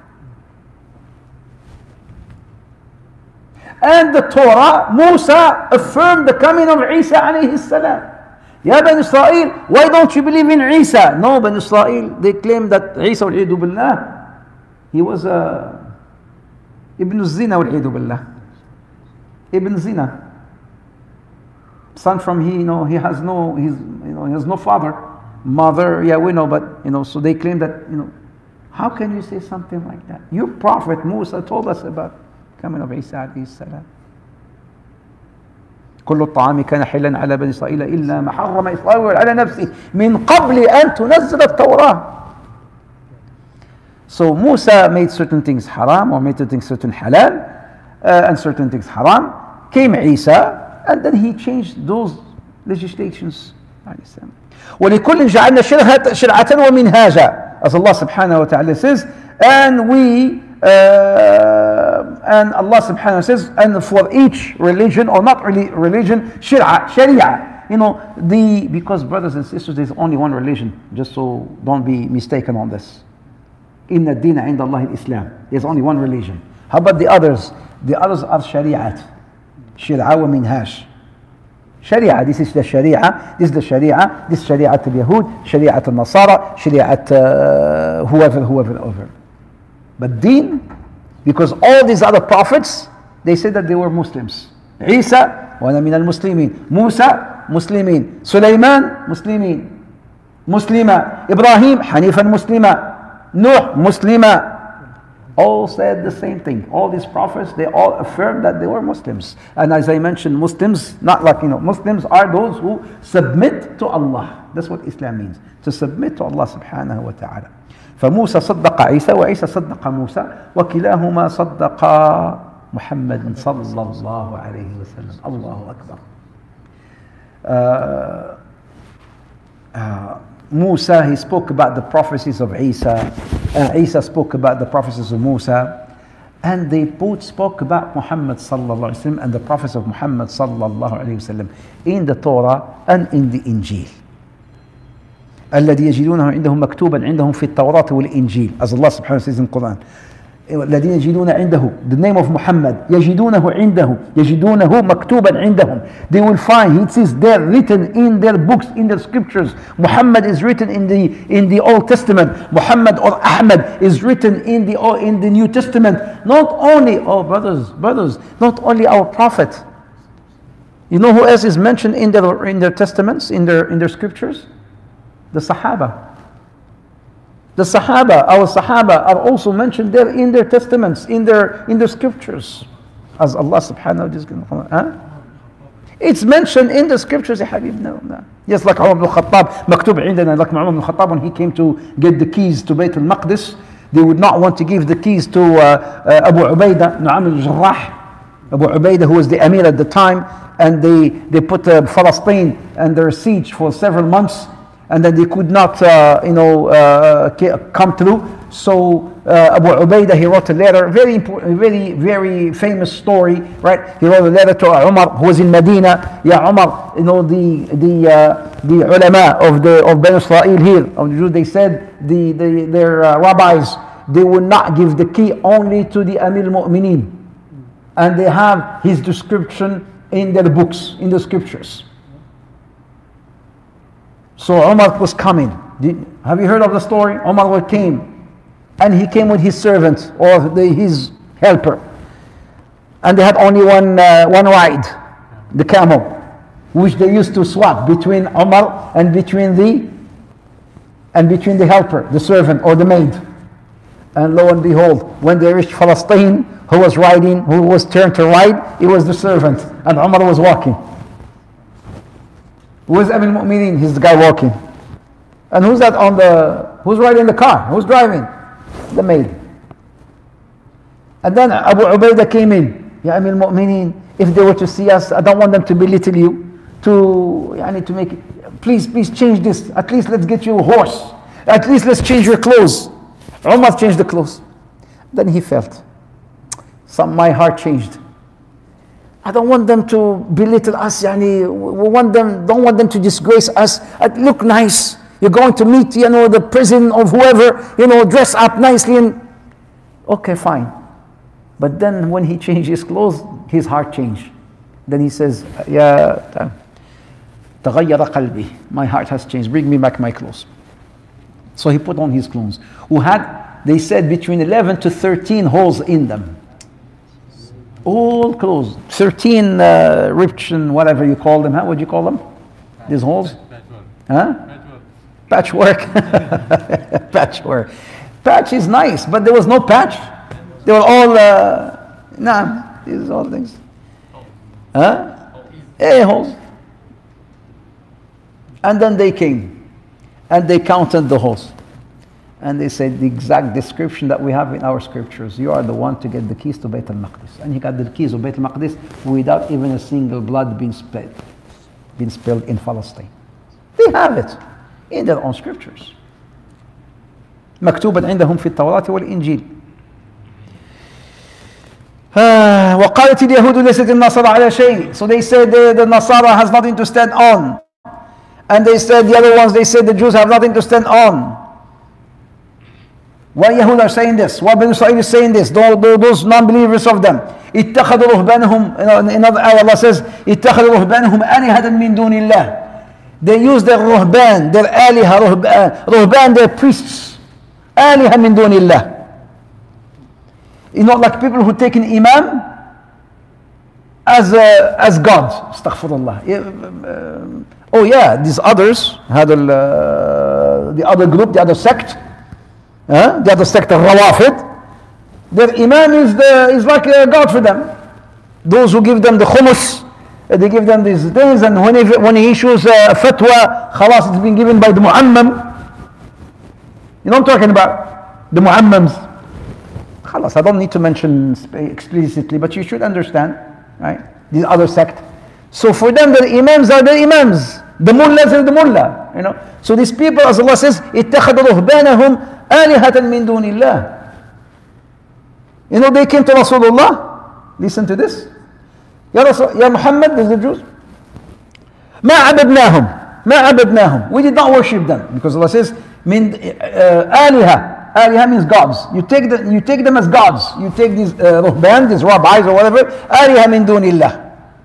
And the Torah, Musa affirmed the coming of Isa alayhi salam. Ya Bani Israel, why don't you believe in Isa? No, Bani Israel, they claim that Isa, wal-'iyadu billah, he was a Ibn Zina, wal-'iyadu billah. Ibn Zina. Son from he, you know, he has no, he's, you know, he has no father, mother. Yeah, we know, but you know, so they claim that, you know, how can you say something like that? Your prophet Musa told us about coming of Isa alayhi salam. كل الطعام كان حلا على بني إسرائيل إلا ما حرم إسرائيل على نفسه من قبل أن تنزل التوراة. So Musa made certain things haram, or made certain things certain halal, uh, and certain things haram. Came Isa, and then he changed those legislations. وَلِكُلٍّ جَعَلْنَا شِرْعَةً وَمِنْهَاجًا, as Allah subhanahu wa ta'ala says, and we, uh, and Allah subhanahu wa ta'ala says, and for each religion, or not really religion, shir'a, sharia. You know, the, because brothers and sisters, there's only one religion, just so don't be mistaken on this. إِنَّ الدِّينَ عِنْدَ اللَّهِ الْإِسْلَامِ. There's only one religion. How about the others? The others are shari'at. Shir'a wa minhaj. Sharia, this is the Sharia, this is the Sharia, this is Shari'at al-Yahud, Shari'at al-Nasara, Shari'at uh, whoever, whoever, whoever. But Deen, because all these other prophets, they said that they were Muslims. Isa, وَأَنَا مِنَ الْمُسْلِمِينَ. Musa, Muslimin. Sulaiman, Muslimin. Muslima. Ibrahim, Hanifan Muslima. Nuh, Muslima. All said the same thing. All these prophets, they all affirmed that they were Muslims. And as I mentioned, Muslims, not like, you know, Muslims are those who submit to Allah. That's what Islam means. To submit to Allah subhanahu wa ta'ala. فموسى صدق عيسى وعيسى صدق موسى وكلاهما صدق محمد صلى الله عليه وسلم. الله أكبر. Uh, uh, Musa, he spoke about the prophecies of Isa, and Isa spoke about the prophecies of Musa, and they both spoke about Muhammad sallallahu alaihi wasallam and the prophets of Muhammad sallallahu alaihi wasallam in the Torah and in the Injil. الذي يجدونه عندهم مكتوبا عندهم في التوراة والإنجيل, as Allah subhanahu wa ta'ala says in Quran. الذين يجدون عنده, the name of Muhammad, يجدونه عنده, يجدونه مكتوبا عندهم. They will find, it says they're written in their books, in their scriptures. Muhammad is written in the in the Old Testament. Muhammad or Ahmad is written in the in the New Testament. Not only, oh brothers, brothers, not only our Prophet. You know who else is mentioned in their in their testaments, in their in their scriptures? The Sahaba. The Sahaba, our Sahaba are also mentioned there in their testaments, in their in their scriptures. As Allah subhanahu wa ta'ala, huh? It's mentioned in the scriptures, ya Habib. No, no. Yes, like Umar ibn Khattab, maktub عندنا, like Umar ibn Khattab, when he came to get the keys to Bayt al-Maqdis, they would not want to give the keys to uh, uh, Abu Ubaidah, Nu'aym al-Jarrah. Abu Ubaidah, who was the Emir at the time, and they, they put uh, Palestine under siege for several months. and then they could not, uh, you know, uh, come through. So uh, Abu Ubaidah, he wrote a letter, very important, very, very famous story, right? He wrote a letter to Umar, who was in Medina. Yeah, Umar, you know, the the uh, the ulama of the of Bani Israel here, of the Jews, they said the, the their uh, rabbis, they would not give the key only to the Amir al-Mu'mineen, and they have his description in their books, in the scriptures. So Umar was coming. Did, have you heard of the story? Umar came, and he came with his servant or the, his helper, and they had only one uh, one ride, the camel, which they used to swap between Umar and between the and between the helper, the servant or the maid. And lo and behold, when they reached Palestine, who was riding, who was turned to ride, it was the servant, and Umar was walking. Who is Amir al-Mu'mineen? He's the guy walking. And who's that on the, who's riding the car? Who's driving? The maid. And then Abu Ubaidah came in. Ya Amir al-Mu'mineen, if they were to see us, I don't want them to belittle you, to, yani to make it, please, please change this. At least let's get you a horse. At least let's change your clothes. Umar changed the clothes. Then he felt, some, my heart changed. I don't want them to belittle us. Yani, we want them, don't want them to disgrace us. I look nice. You're going to meet, you know, the president of whoever, you know, dress up nicely. And okay, fine. But then when he changed his clothes, his heart changed. Then he says, "Ya تغير قلبي. My heart has changed. Bring me back my clothes." So he put on his clothes, who had, they said, between eleven to thirteen holes in them. All clothes, thirteen uh, rich and whatever you call them. How would you call them? These holes? Huh? Patchwork. Patchwork. Patch is nice, but there was no patch. They were all, uh, nah, these are all things. Huh? Eh, holes. And then they came, and they counted the holes. And they said the exact description that we have in our scriptures. You are the one to get the keys to Bayt al-Maqdis. And he got the keys of Bayt al-Maqdis without even a single blood being spilled, being spilled in Palestine. They have it in their own scriptures. مكتوبا عندهم في التوراة والإنجيل. وقالت اليهود ليست النصارى على شيء. So they said the, the Nasara has nothing to stand on. And they said the other ones, they said the Jews have nothing to stand on. Why Yahud are saying this? Why Bani Israel is saying this? Those, those non-believers of them. اتخذوا رهبانهم, in another ayah Allah says, اتخذوا رهبانهم آلهة من دون الله. They use their ruhban, their aliha, ruhban, their priests. آلهة من دون الله. You know, like people who take an imam as uh, as God. Astaghfirullah. Oh yeah, these others, had uh, the other group, the other sect, uh, the other sect of Rawafid, their imam is the is like a God for them. Those who give them the khumus, uh, they give them these things, and when he, when he issues a fatwa, khalas, it's been given by the mu'ammam. You know what I'm talking about? The mu'ammams. Khalas, I don't need to mention explicitly, but you should understand, right? The other sect. So for them, the imams are the imams. The mullahs are the mullah. You know. So these people, as Allah says, اتخذوا رهبانهم آلهة من دون الله. You know, they came to Rasulullah. Listen to this. Ya Rasul, Ya Muhammad, this is the Jews. ما عبدناهم. ما عبدناهم. We did not worship them. Because Allah says, من آلهة. Aliha means gods. You take, the, you take them as gods. You take these uh, ruhban, these rabbis or whatever. Aliha min dunillah.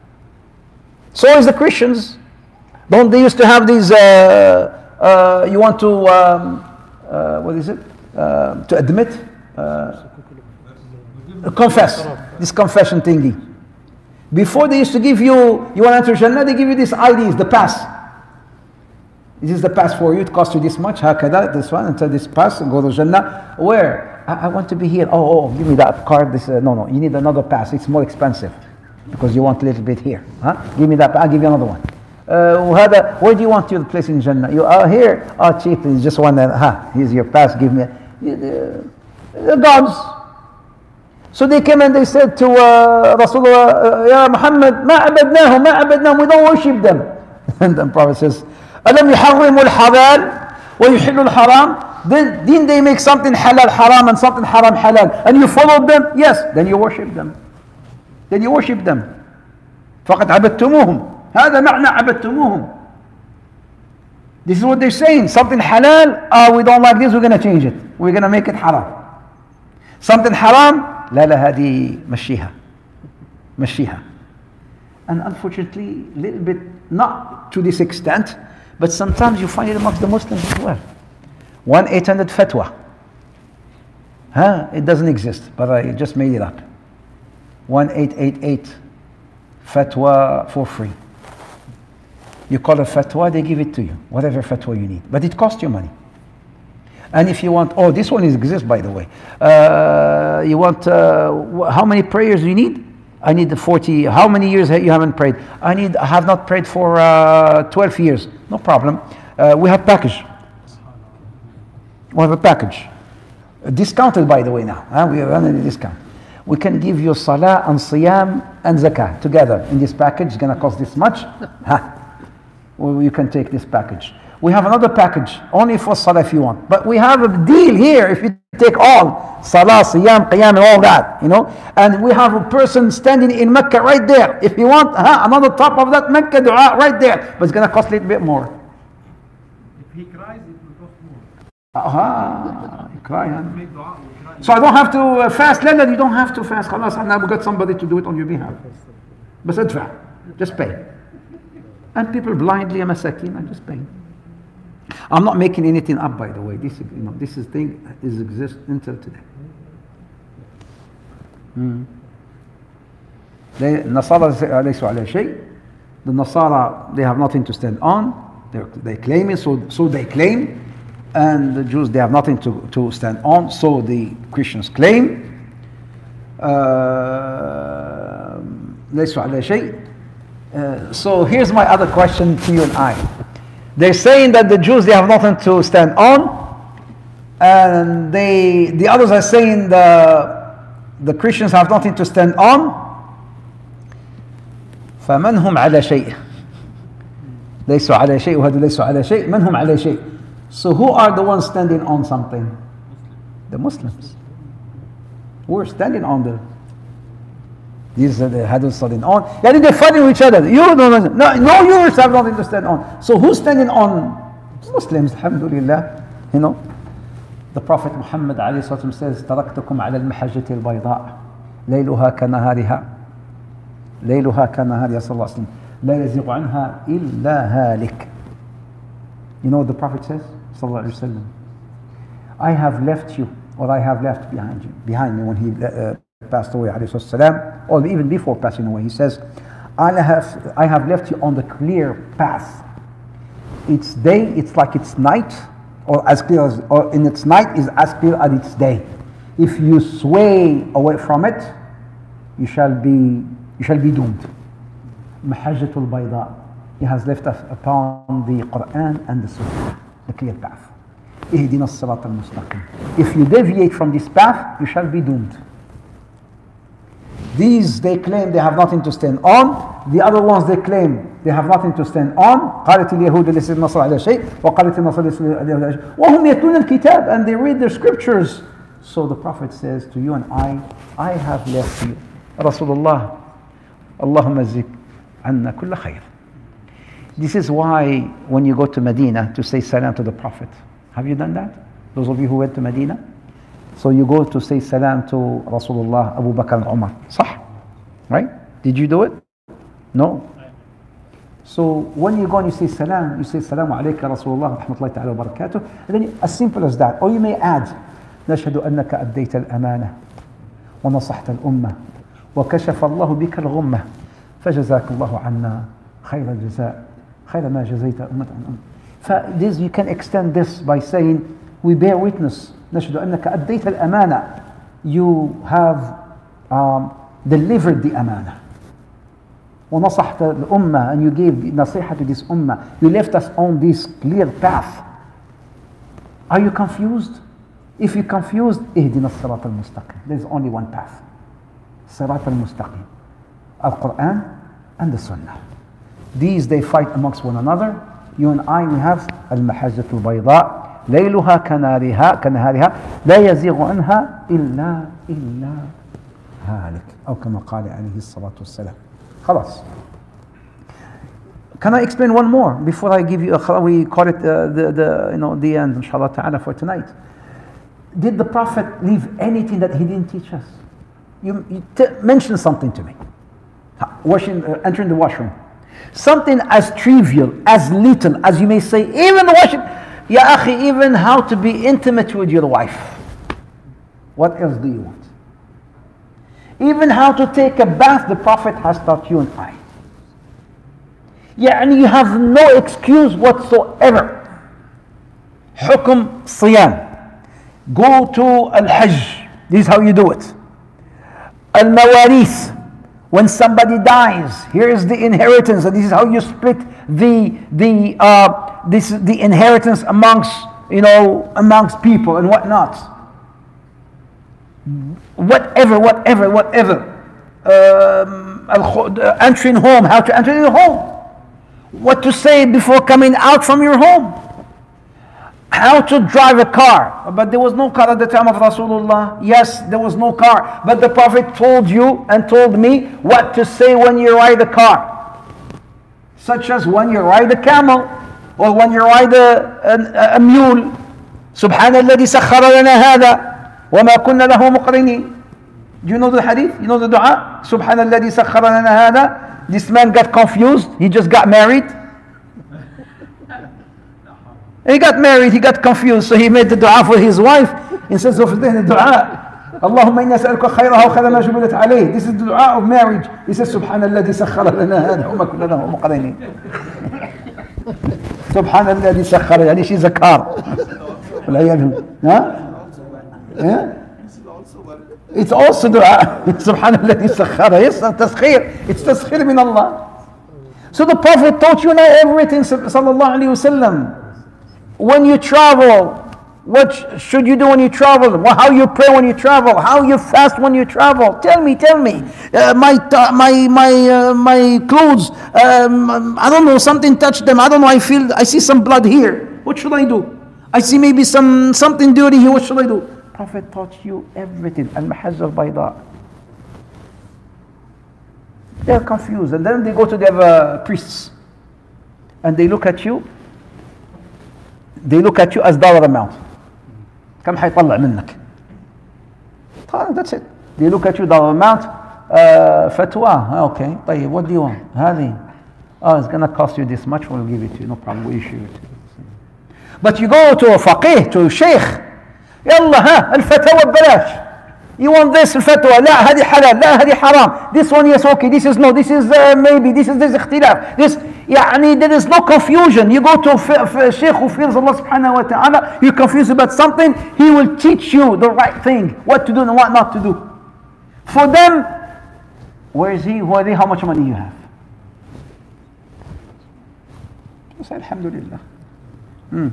So is the Christians. Don't they used to have these, uh, uh, you want to, um, uh, what is it? Uh, to admit? Uh, confess. This confession thingy. Before they used to give you, you want to enter Jannah, they give you these I Ds, the pass. This is the pass for you, it costs you this much, hakada, this one, enter this pass, and go to Jannah. Where? I, I want to be here. Oh, oh, give me that card. This, uh, no, no, you need another pass. It's more expensive because you want a little bit here. Huh? Give me that, I'll give you another one. Uh, where do you want your place in Jannah? You are here? Oh, cheap, it's just one. That, huh, here's your pass, give me. A, the, the gods. So they came and they said to uh, Rasulullah, Ya Muhammad, ma abadnahum, ma abadnahum, we don't worship them. And the Prophet says, ألم يحرموا الحلال ويحلوا الحرام? Then, didn't they make something halal haram and something haram halal? And you followed them? Yes. Then you worship them. Then you worship them. فقد عبدتموهم. هذا معنى عبدتموهم. This is what they're saying. Something halal, oh, we don't like this, we're going to change it. We're going to make it haram. Something haram, لا لا هذه مشيها. مشيها. And unfortunately, a little bit, not to this extent, but sometimes you find it amongst the Muslims as well. one eight hundred fatwa. Huh? It doesn't exist, but I just made it up. one eight eight eight fatwa for free. You call a fatwa, they give it to you, whatever fatwa you need. But it costs you money. And if you want, oh, this one exists, by the way. Uh, you want, uh, how many prayers do you need? I need the forty. How many years you haven't prayed? I need. I have not prayed for uh, twelve years. No problem. Uh, we have package. We have a package. Uh, discounted, by the way, now. Huh? We are running a discount. We can give you salah and siyam and zakah together in this package. It's going to cost this much. Huh? Well, you can take this package. We have another package only for salah if you want. But we have a deal here if you take all salah, siyam, qiyam, and all that, you know. And we have a person standing in Mecca right there. If you want, huh, another top of that Mecca dua right there. But it's going to cost a little bit more. If he cries, it will cost more. Aha, you cry, huh? Make dua, we cry. So I don't have to uh, fast. Leonard, you don't have to fast. خلاص, and I've got somebody to do it on your behalf. بس ادفع. Just pay. And people blindly, a masakin, and just pay. I'm not making anything up, by the way. This, you know, this is thing is exist until today. Mm. They, Nasara ليسوا على شيء. The Nasara, they have nothing to stand on. They're, they claim it, so so they claim, and the Jews, they have nothing to to stand on, so the Christians claim. Uh, ليسوا على شيء. Uh, so here's my other question to you and I. They're saying that the Jews, they have nothing to stand on, and they, the others are saying the, the Christians have nothing to stand on. فمن هم على شيء؟ ليسوا على شيء وهذول ليسوا على شيء. من هم على شيء? So who are the ones standing on something? The Muslims. We're standing on the. These are the hadith standing on. And they're fighting with each other. You no, no, no, no, you have nothing to stand on. So who's standing on? Muslims, alhamdulillah. You know, the Prophet Muhammad alayhi salatu says, "Taraktukum ala al-mahajjati al-bayda, layluha kanahariha, layluha kanahariha sallallahu alayhi wa sallam, la yazighu anha illa halik." You know what the Prophet says, sallallahu alayhi wa sallam? I have left you, or I have left behind you, behind me when he. Uh, passed away, alayhi or even before passing away, he says, I have, I have left you on the clear path. It's day, it's like it's night, or as clear as, or in its night is as clear as its day. If you sway away from it, you shall be, you shall be doomed. Mahajjatul Bayda. He has left us upon the Quran and the Sunnah, the clear path. Ihdina as-sirat al-mustaqim. If you deviate from this path, you shall be doomed. These, they claim they have nothing to stand on. The other ones, they claim they have nothing to stand on. قالت اليهود ليس النصر على شيء وقالت النصر ليس على شيء وهم يتلون الكتاب, and they read their scriptures. So the Prophet says to you and I, I have left you. Rasulullah, Allahumma zik anna kulla khair. This is why when you go to Medina to say salam to the Prophet, have you done that? Those of you who went to Medina? So you go to say salam to Rasulullah, Abu Bakr and Umar. Sah? Right? Did you do it? No. So when you go and you say salam, you say salamu alayka Rasulullah rahmatullahi ta'ala wa barakatuh. And then as simple as that. Or you may add, نشهد أنك أديت الأمانة ونصحت الأمة وكشف الله بك الغمة فجزاك الله عنا خير الجزاء خير ما جزيت أمة عن أمة. This, you can extend this by saying, we bear witness. نشهد أنك أديت الأمانة. You have um, delivered the amana. ونصحت الأمة, and you gave nasiha to this ummah. You left us on this clear path. Are you confused? If you're confused, اهدنا الصراط المستقيم. There's only one path. صراط المستقيم. Al-Quran and the Sunnah. These, they fight amongst one another. You and I, we have المحجة البيضاء ليلها كنهارها كنهارها لا يزيغ عنها إلا إلا هالك أو كما قال عليه الصلاة والسلام. خلاص. Can I explain one more before I give you a, we call it uh, the, the, you know, the end, inshallah ta'ala, for tonight. Did the Prophet leave anything that he didn't teach us? You, you t- mention something to me. Washing, uh, entering the washroom. Something as trivial, as little, as you may say, even the washing, ya akhi, even how to be intimate with your wife. What else do you want? Even how to take a bath, the Prophet has taught you and I. يعني you have no excuse whatsoever. Hukum siyam. Go to al-hajj. This is how you do it. Al-mawarith. When somebody dies, here is the inheritance, and this is how you split the the uh, this the inheritance amongst you know amongst people and whatnot. Whatever, whatever, whatever. Um, entering home, how to enter in the home. What to say before coming out from your home. How to drive a car. But there was no car at the time of Rasulullah. Yes, there was no car. But the Prophet told you and told me what to say when you ride a car. Such as when you ride a camel or when you ride a, a, a mule. سبحان الذي سخر لنا هذا وما كنا له مقرنين. Do you know the hadith? You know the dua? سبحان الذي سخر لنا هذا. This man got confused. He just got married. He got married, he got confused, so he made the dua for his wife instead of the dua. اللهم إني أسألك خيرها وخير ما جبلت عليه. This is the dua of marriage. He says سبحان الذي سخر لنا هذا وما كنا له مقرنين. سبحان الذي سخر يعني she's a car. والعياذ ها؟ It's also dua. سبحان الذي سخر. Yes, تسخير. It's تسخير من Allah. So the Prophet taught you now everything sallallahu alayhi wa sallam. When you travel, what should you do when you travel? How you pray when you travel? How you fast when you travel? Tell me, tell me. Uh, my my my uh, my clothes. Um, I don't know. Something touched them. I don't know. I feel. I see some blood here. What should I do? I see maybe some something dirty here. What should I do? Prophet taught you everything. Al-Mahajj al-Bayda. They're confused, and then they go to their uh, priests, and they look at you. They look at you as dollar amount. كم حيطلع منك؟ That's it. They look at you dollar amount. Uh, fatwa. Okay. طيب. What do you want? هذه. Oh, it's gonna cost you this much. We'll give it to you. No problem. We issue it. But you go to a faqih, to a sheikh. يلا ها الفتوى ببلاش. You want this الفتوى. لا هذه حلال. لا هذه حرام. This one yes okay. This is no. This is uh, maybe. This is this اختلاف. This يعني there is no confusion. You go to a sheikh who feels Allah subhanahu wa ta'ala. You're confused about something. He will teach you the right thing. What to do and what not to do. For them, where is he? Who are they? How much money you have? Just say alhamdulillah. Hmm.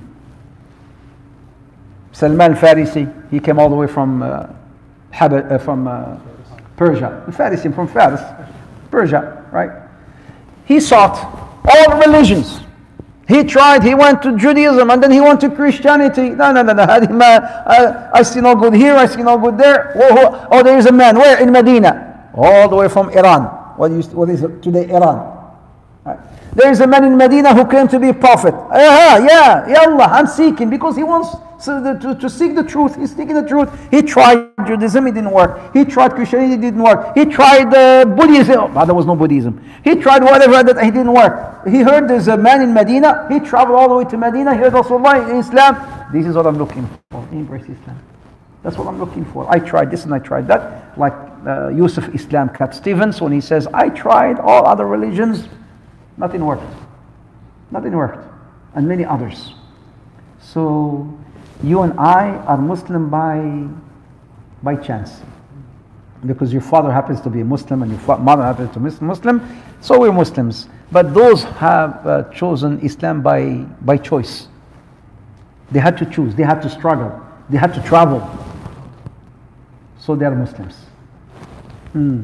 Salman al-Farisi. He came all the way from uh, Hab- uh, from uh, Persia. Al-Farisi from Faris. Persia, right? He sought all religions. He tried, he went to Judaism and then he went to Christianity. No, no, no, no. I, I see no good here, I see no good there. Oh, oh, there is a man. Where? In Medina. All the way from Iran. What is, what is it today? Iran. Right. There is a man in Medina who claimed to be a prophet. Uh-huh, yeah, yallah, I'm seeking because he wants to, to, to seek the truth. He's seeking the truth. He tried Judaism, it didn't work. He tried Christianity, it didn't work. He tried uh, Buddhism. Oh, there was no Buddhism. He tried whatever, that it didn't work. He heard there's a man in Medina. He traveled all the way to Medina. He heard Rasulullah in Islam. This is what I'm looking for. Embrace Islam. That's what I'm looking for. I tried this and I tried that. Like uh, Yusuf Islam Cat Stevens when he says, I tried all other religions. Nothing worked. Nothing worked. And many others. So you and I are Muslim by, by chance. Because your father happens to be a Muslim and your mother happens to be Muslim. So we're Muslims. But those have uh, chosen Islam by, by choice. They had to choose. They had to struggle. They had to travel. So they are Muslims. Hmm.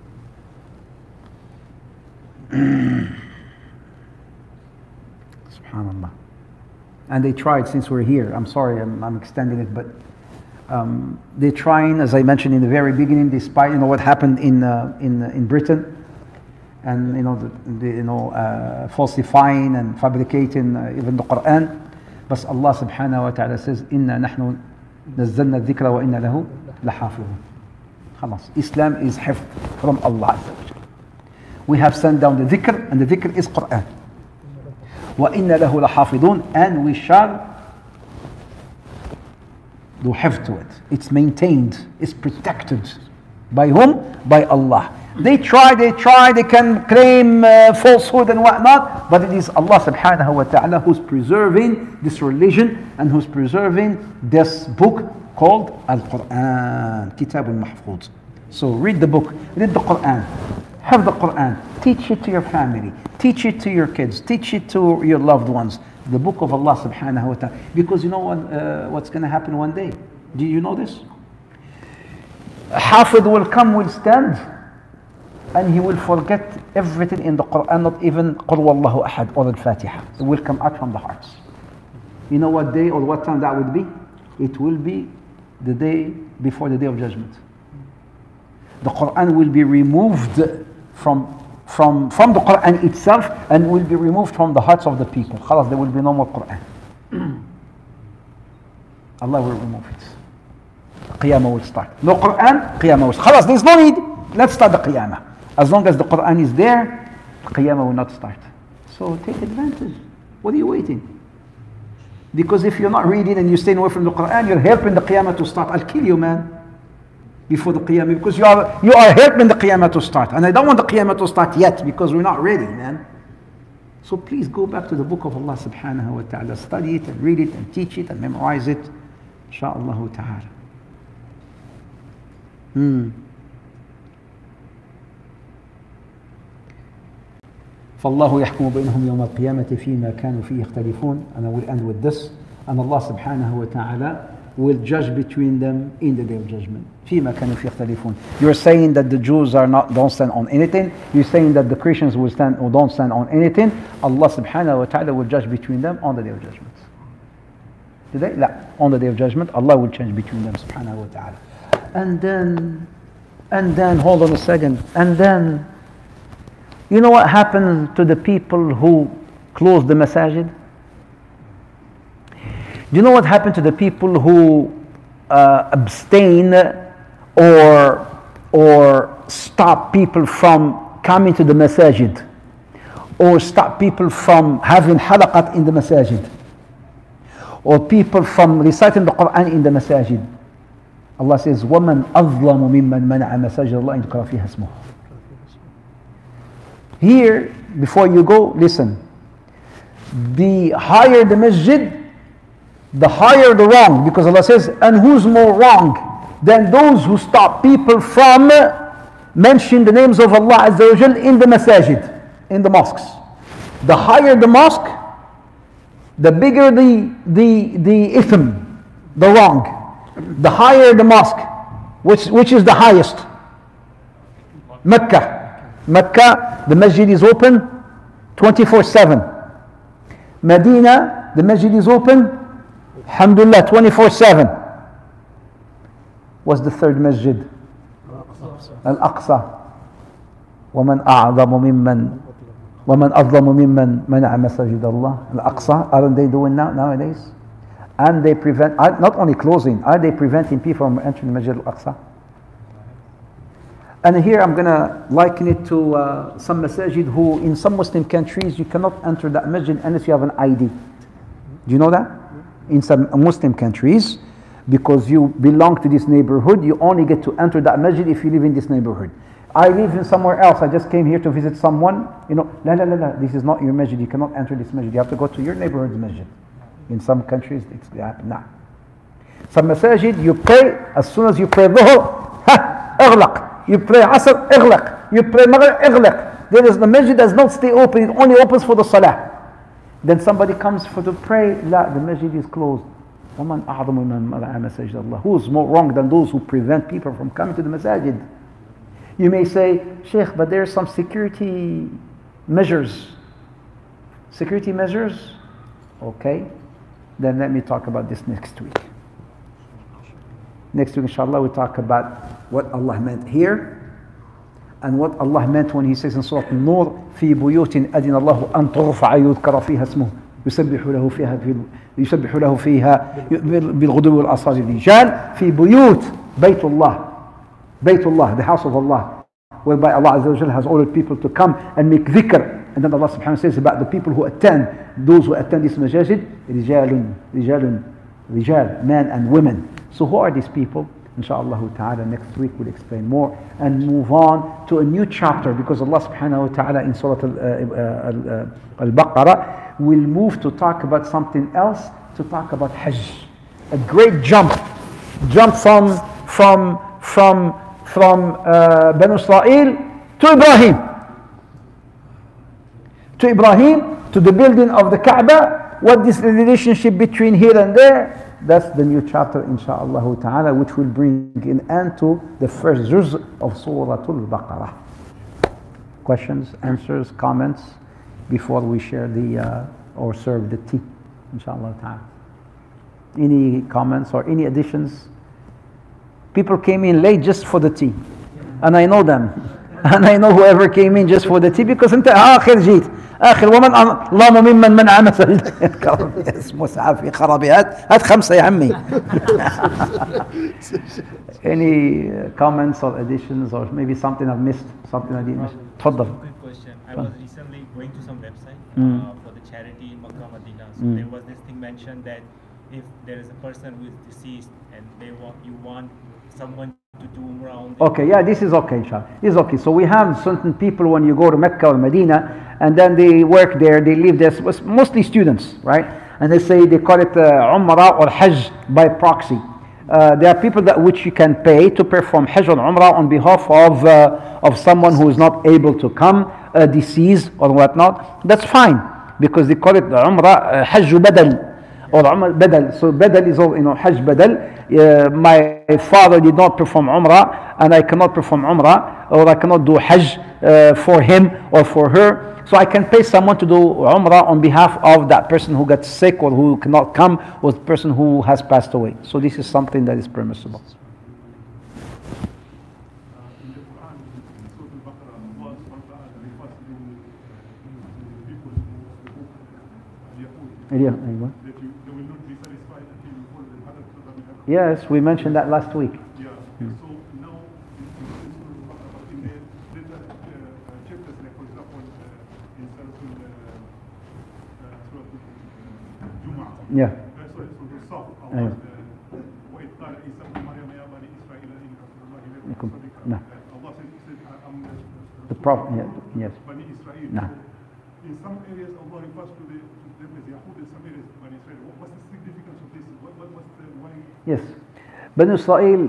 سبحان and they tried, since we're here, I'm sorry, I'm, I'm extending it, but um, they're trying, as I mentioned in the very beginning, despite, you know, what happened in, uh, in, in Britain, and, you know, the, the, you know uh, falsifying and fabricating uh, even the Quran. But Allah subhanahu wa ta'ala says, إِنَّا نَحْنُ نَزَّلْنَا الذِّكْرَ وَإِنَّا لَهُ لَحَافِظُونَ. خلاص. Islam is hifd from Allah Azza wa Jalla. We have sent down the dhikr, and the dhikr is Quran. وَإِنَّا لَهُ لَحَافِظُونَ, and we shall do hifd to it. It's maintained, it's protected. By whom? By Allah. They try, they try, they can claim uh, falsehood and whatnot, but it is Allah subhanahu wa ta'ala who's preserving this religion and who's preserving this book called Al-Quran, Kitab al-Mahfuz. So read the book, read the Quran, have the Quran, teach it to your family, teach it to your kids, teach it to your loved ones. The book of Allah subhanahu wa ta'ala. Because you know what, uh, what's going to happen one day? Do you know this? A Hafid will come, will stand, and he will forget everything in the Quran, not even Qul Wallahu Ahad or Al-Fatiha. It will come out from the hearts. You know what day or what time that would be? It will be the day before the Day of Judgment. The Quran will be removed from, from, from the Quran itself, and will be removed from the hearts of the people. Khalas, there will be no more Quran. Allah will remove it. Qiyamah will start. No Quran, Qiyamah will start. Khalas, there's no need. Let's start the Qiyamah. As long as the Quran is there, the Qiyamah will not start. So take advantage. What are you waiting? Because if you're not reading and you're staying away from the Quran, you're helping the Qiyamah to start. I'll kill you, man, before the Qiyamah, because you are, you are helping the Qiyamah to start. And I don't want the Qiyamah to start yet, because we're not ready, man. So please go back to the book of Allah subhanahu wa ta'ala. Study it and read it and teach it and memorize it. Insha'Allah ta'ala. Hmm. فالله يحكم بينهم يوم القيامة فيما كانوا فيه يختلفون. And I will end with this. And Allah subhanahu wa ta'ala will judge between them in the Day of Judgment. فيما كانوا فيه يختلفون. You're saying that the Jews are not, don't stand on anything. You're saying that the Christians will stand or don't stand on anything. Allah subhanahu wa ta'ala will judge between them on the Day of Judgment. Today? La. On the Day of Judgment, Allah will change between them subhanahu wa ta'ala. And then, and then, hold on a second. And then, you know what happened to the people who closed the masajid? Do you know what happened to the people who uh, abstain or, or stop people from coming to the masajid, or stop people from having halaqat in the masajid, or people from reciting the Quran in the masajid? Allah says, وَمَنْ أَظْلَمُ مِمَّنْ مَنَعَ مَسَاجِدَ اللَّهِ أَنْ يُذْكَرَ فِيهَا اسْمُهُ. Here, before you go, listen. The higher the masjid, the higher the wrong. Because Allah says, and who's more wrong than those who stop people from mentioning the names of Allah Azza wa Jal in the masajid, in the mosques. The higher the mosque, the bigger the, the, the ithm, the wrong. The higher the mosque, which, which is the highest? Mecca. Mecca, the masjid is open twenty-four seven. Medina, the masjid is open, alhamdulillah, twenty-four seven. What's the third masjid? Al-Aqsa. وَمَنْ أَعْظَمُ مِمَّنْ وَمَنْ أَظْلَمُ مِمَّنْ مَنَعَ مَسَاجِدَ اللَّهِ. Al-Aqsa, aren't they doing now nowadays? And they prevent, not only closing, are they preventing people from entering Masjid al-Aqsa? And here I'm going to liken it to uh, some masajid who, in some Muslim countries, you cannot enter that masjid unless you have an I D. Do you know that? In some Muslim countries, because you belong to this neighborhood, you only get to enter that masjid if you live in this neighborhood. I live in somewhere else, I just came here to visit someone, you know, la la la la, this is not your masjid, you cannot enter this masjid, you have to go to your neighborhood's masjid. In some countries, it's happened now. Some masajid, you pray, as soon as you pray dhuhr, ha, ighlaq. You pray asr, ighlaq. You pray maghrib, ighlaq. There is the masjid does not stay open, it only opens for the salah. Then somebody comes for to pray, la, the masjid is closed. وَمَنْ أَعْظَمُ مِمَّنْ مَنَعَ مَسَاجِدَ اللَّهِ. Who's more wrong than those who prevent people from coming to the masajid? You may say, Sheikh, but there are some security measures. Security measures? Okay. then let me talk about this next week. Next week, inshallah, we talk about what Allah meant here and what Allah meant when He says in Surah An-Nur, في بيوت أذن الله أن ترفع يذكر فيها اسمه يسبح له فيها يسبح له فيها بالغدو والآصال رجال في بيوت بيت الله بيت الله, the house of Allah, whereby Allah Azza wa Jalla has ordered people to come and make dhikr. And then Allah subhanahu wa ta'ala says about the people who attend, those who attend this masajid, rijalun, rijalun, rijal, men and women. So who are these people? Inshallah ta'ala, next week we'll explain more and move on to a new chapter, because Allah subhanahu wa ta'ala in Surah Al-Baqarah will move to talk about something else, to talk about Hajj. A great jump, jump from, from, from, from uh, Banu Israel to Ibrahim. To Ibrahim, to the building of the Kaaba. What is the relationship between here and there? That's the new chapter, insha'Allah ta'ala, which will bring an end to the first juz of Surah Al-Baqarah. Questions, answers, comments before we share the uh, or serve the tea, insha'Allah ta'ala. Any comments or any additions? People came in late just for the tea, and I know them. And I know whoever came in just for the tea, because انت آخر جيت آخر ومن اللهم ممن منع مثل مسعى في خرابيات هات خمسة يا عمي. Any comments or additions, or maybe something I've missed, something I didn't miss? تفضل. Quick question. I was recently going to some website Mm. uh, for the charity in Makkah, Medina. So Mm. there was this thing mentioned that if there is a person who is deceased and they want, you want someone to do Umrah on them. Okay, yeah, this is okay, inshallah. This is okay. So we have certain people when you go to Mecca or Medina, and then they work there, they live there, mostly students, right? And they say they call it uh, Umrah or Hajj by proxy. Uh, there are people that which you can pay to perform Hajj or Umrah on behalf of uh, of someone who is not able to come, uh, deceased or whatnot. That's fine, because they call it the Umrah uh, Hajj Badal or Umrah Badal. So Badal is all, you know, Hajj Badal. Uh, my father did not perform Umrah, and I cannot perform Umrah, or I cannot do Hajj uh, for him or for her. So I can pay someone to do Umrah on behalf of that person who got sick or who cannot come, or the person who has passed away. So this is something that is permissible. In the Quran, in Surah Al-Baqarah, Allah subhanahu wa ta'ala refers to the people who Yeah, anyone? that you, they will not be satisfied until you follow the pattern so that we have. Yes, we mentioned that last week. Yeah. So now, in, in, in the later uh, chapters, like for example, uh, in Surah Al-Jumu'ah, Yeah. uh, sorry, Surah Al-Saf, أيوة. Allah, وإذ قال عيسى ابن مريم يا بني إسرائيل إني رسول الله إليكم مصدقا. نعم. Allah said, said I'm The prophet, yeah, yes. Bani Israel. Nah. So in some areas, Allah refers to the to them as Yahud, in some areas Bani Israel. What, what's the significance of this? What, what was the why? Yes. Bani Israel,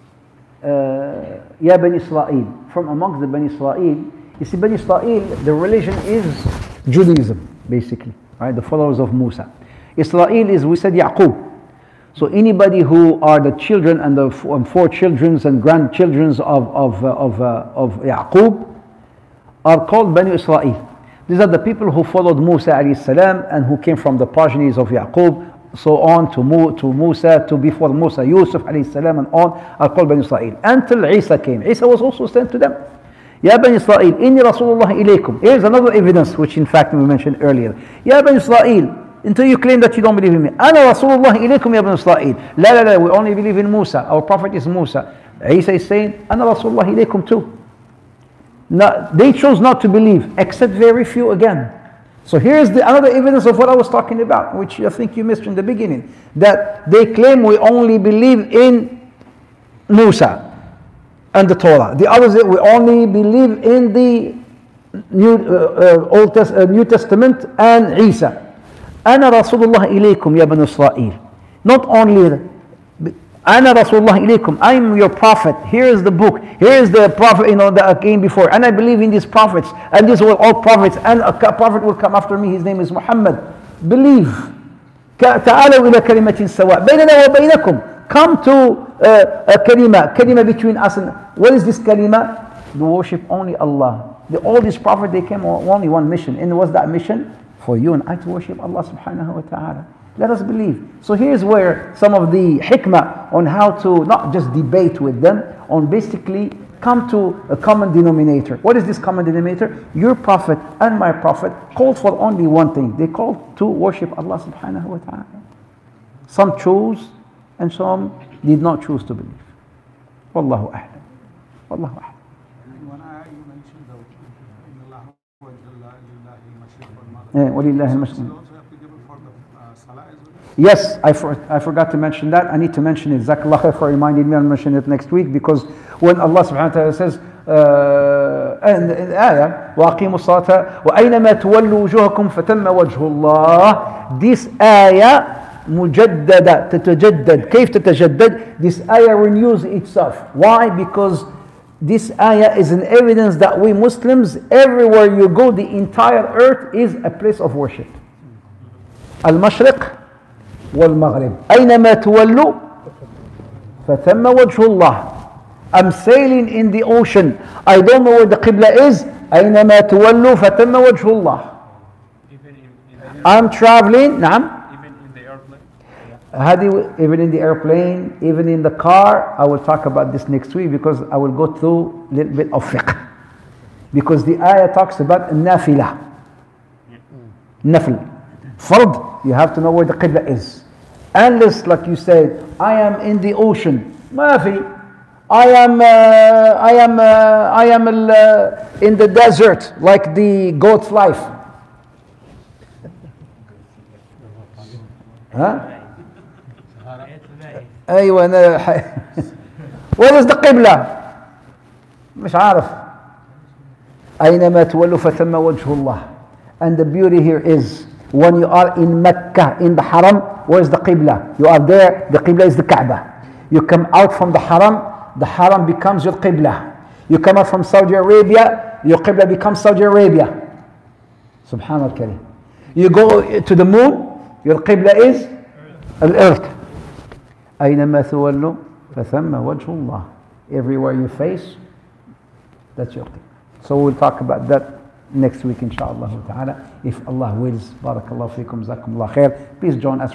uh, yeah, Bani Israel. From amongst the Bani Israel, you see, Bani Israel, the religion is Judaism, basically, right? The followers of Musa. Israel is, we said, Yaqub. So anybody who are the children and the four, four children and grandchildren of of uh, of, uh, of Yaqub are called Bani Israel. These are the people who followed Musa alayhi salam and who came from the progenies of Yaqub, so on to, Mu, to Musa, to before Musa, Yusuf alayhi salam and on, are called Bani Israel. Until Isa came. Isa was also sent to them. Ya Bani Israel, inni Rasulullah ilaykum. Here's another evidence which in fact we mentioned earlier. Ya Bani Israel, until you claim that you don't believe in me. Ana Rasulullah ilaykum ya Bani Israel. La la la, we only believe in Musa. Our prophet is Musa. Isa is saying, Ana Rasulullah ilaykum too. No, they chose not to believe, except very few again. So here's the another evidence of what I was talking about, which I think you missed in the beginning. That they claim we only believe in Musa and the Torah. The others, we only believe in the New, uh, uh, Old Tes- uh, New Testament and Isa. Ana Rasulullah ilaykum ya Bani Israel. Not only Ana Rasulullah ilaykum, I am your prophet. Here is the book. Here is the prophet, you know, that came before. And I believe in these prophets. And these were all prophets. And a prophet will come after me. His name is Muhammad. Believe. تعالوا إلى كلمة سواء بيننا وبينكم. Come to uh, a kalima, kalima between us. And what is this kalima? To worship only Allah. The, all these prophets, they came on only one mission. And what's that mission? For you and I to worship Allah subhanahu wa ta'ala. Let us believe. So here's where some of the hikmah on how to not just debate with them, on basically come to a common denominator. What is this common denominator? Your prophet and my prophet called for only one thing. They called to worship Allah subhanahu wa ta'ala. Some chose and some did not choose to believe. Wallahu a'lam. Wallahu a'lam. One ayah you mentioned, though, in Allah wa jalla lillahi al-mashriq wal maghrib. Eh, walillahi So al-mashriq. it's also applicable for the uh, salah as well? Yes, I, for, I forgot to mention that. I need to mention it. Jazakallah khair for reminding me. I'll mention it next week, because when Allah subhanahu wa ta'ala says, uh, in the ayah, وَأَقِيمُوا الصَّلَاةَ وَأَيْنَمَا تُوَلُّوا وُجُوهَكُمْ فَتَمَّ وَجْهُ اللَّهِ. This ayah مجددة تتجدد. كيف تتجدد? This ayah renews itself. Why? Because this ayah is an evidence that we Muslims, everywhere you go, the entire earth is a place of worship. المشرق والمغرب أينما تولوا فثم وجه الله. I'm sailing in the ocean. I don't know where the Qibla is. أينما تولوا فثم وجه الله. Even in, in the I'm traveling. نعم. even in the airplane. هذه even in the airplane, even in the car. I will talk about this next week, because I will go through a little bit of fiqh. Because the ayah talks about nafila. Nafil. Fard, you have to know where the Qibla is. Unless, like you said, I am in the ocean. ما في. I am, uh, I am, uh, I am uh, in the desert, like the goat's life. Huh? أيوة أنا ح- Where is the Qibla? مش عارف. أينما تولوا فثم وجه الله. And the beauty here is, when you are in Mecca, in the Haram, where is the Qibla? You are there, the Qibla is the Kaaba. You come out from the Haram, the Haram becomes your Qibla. You come out from Saudi Arabia, your Qibla becomes Saudi Arabia. Subhanallah al-Kareem. You go to the moon, your Qibla is al-Earth. أينما تولوا فثم وجه الله. Everywhere you face, that's your Qibla. So we'll talk about that next week, inshallah ta'ala, if Allah wills. Barakallahu feekum, jazakumullah khair. Please join us.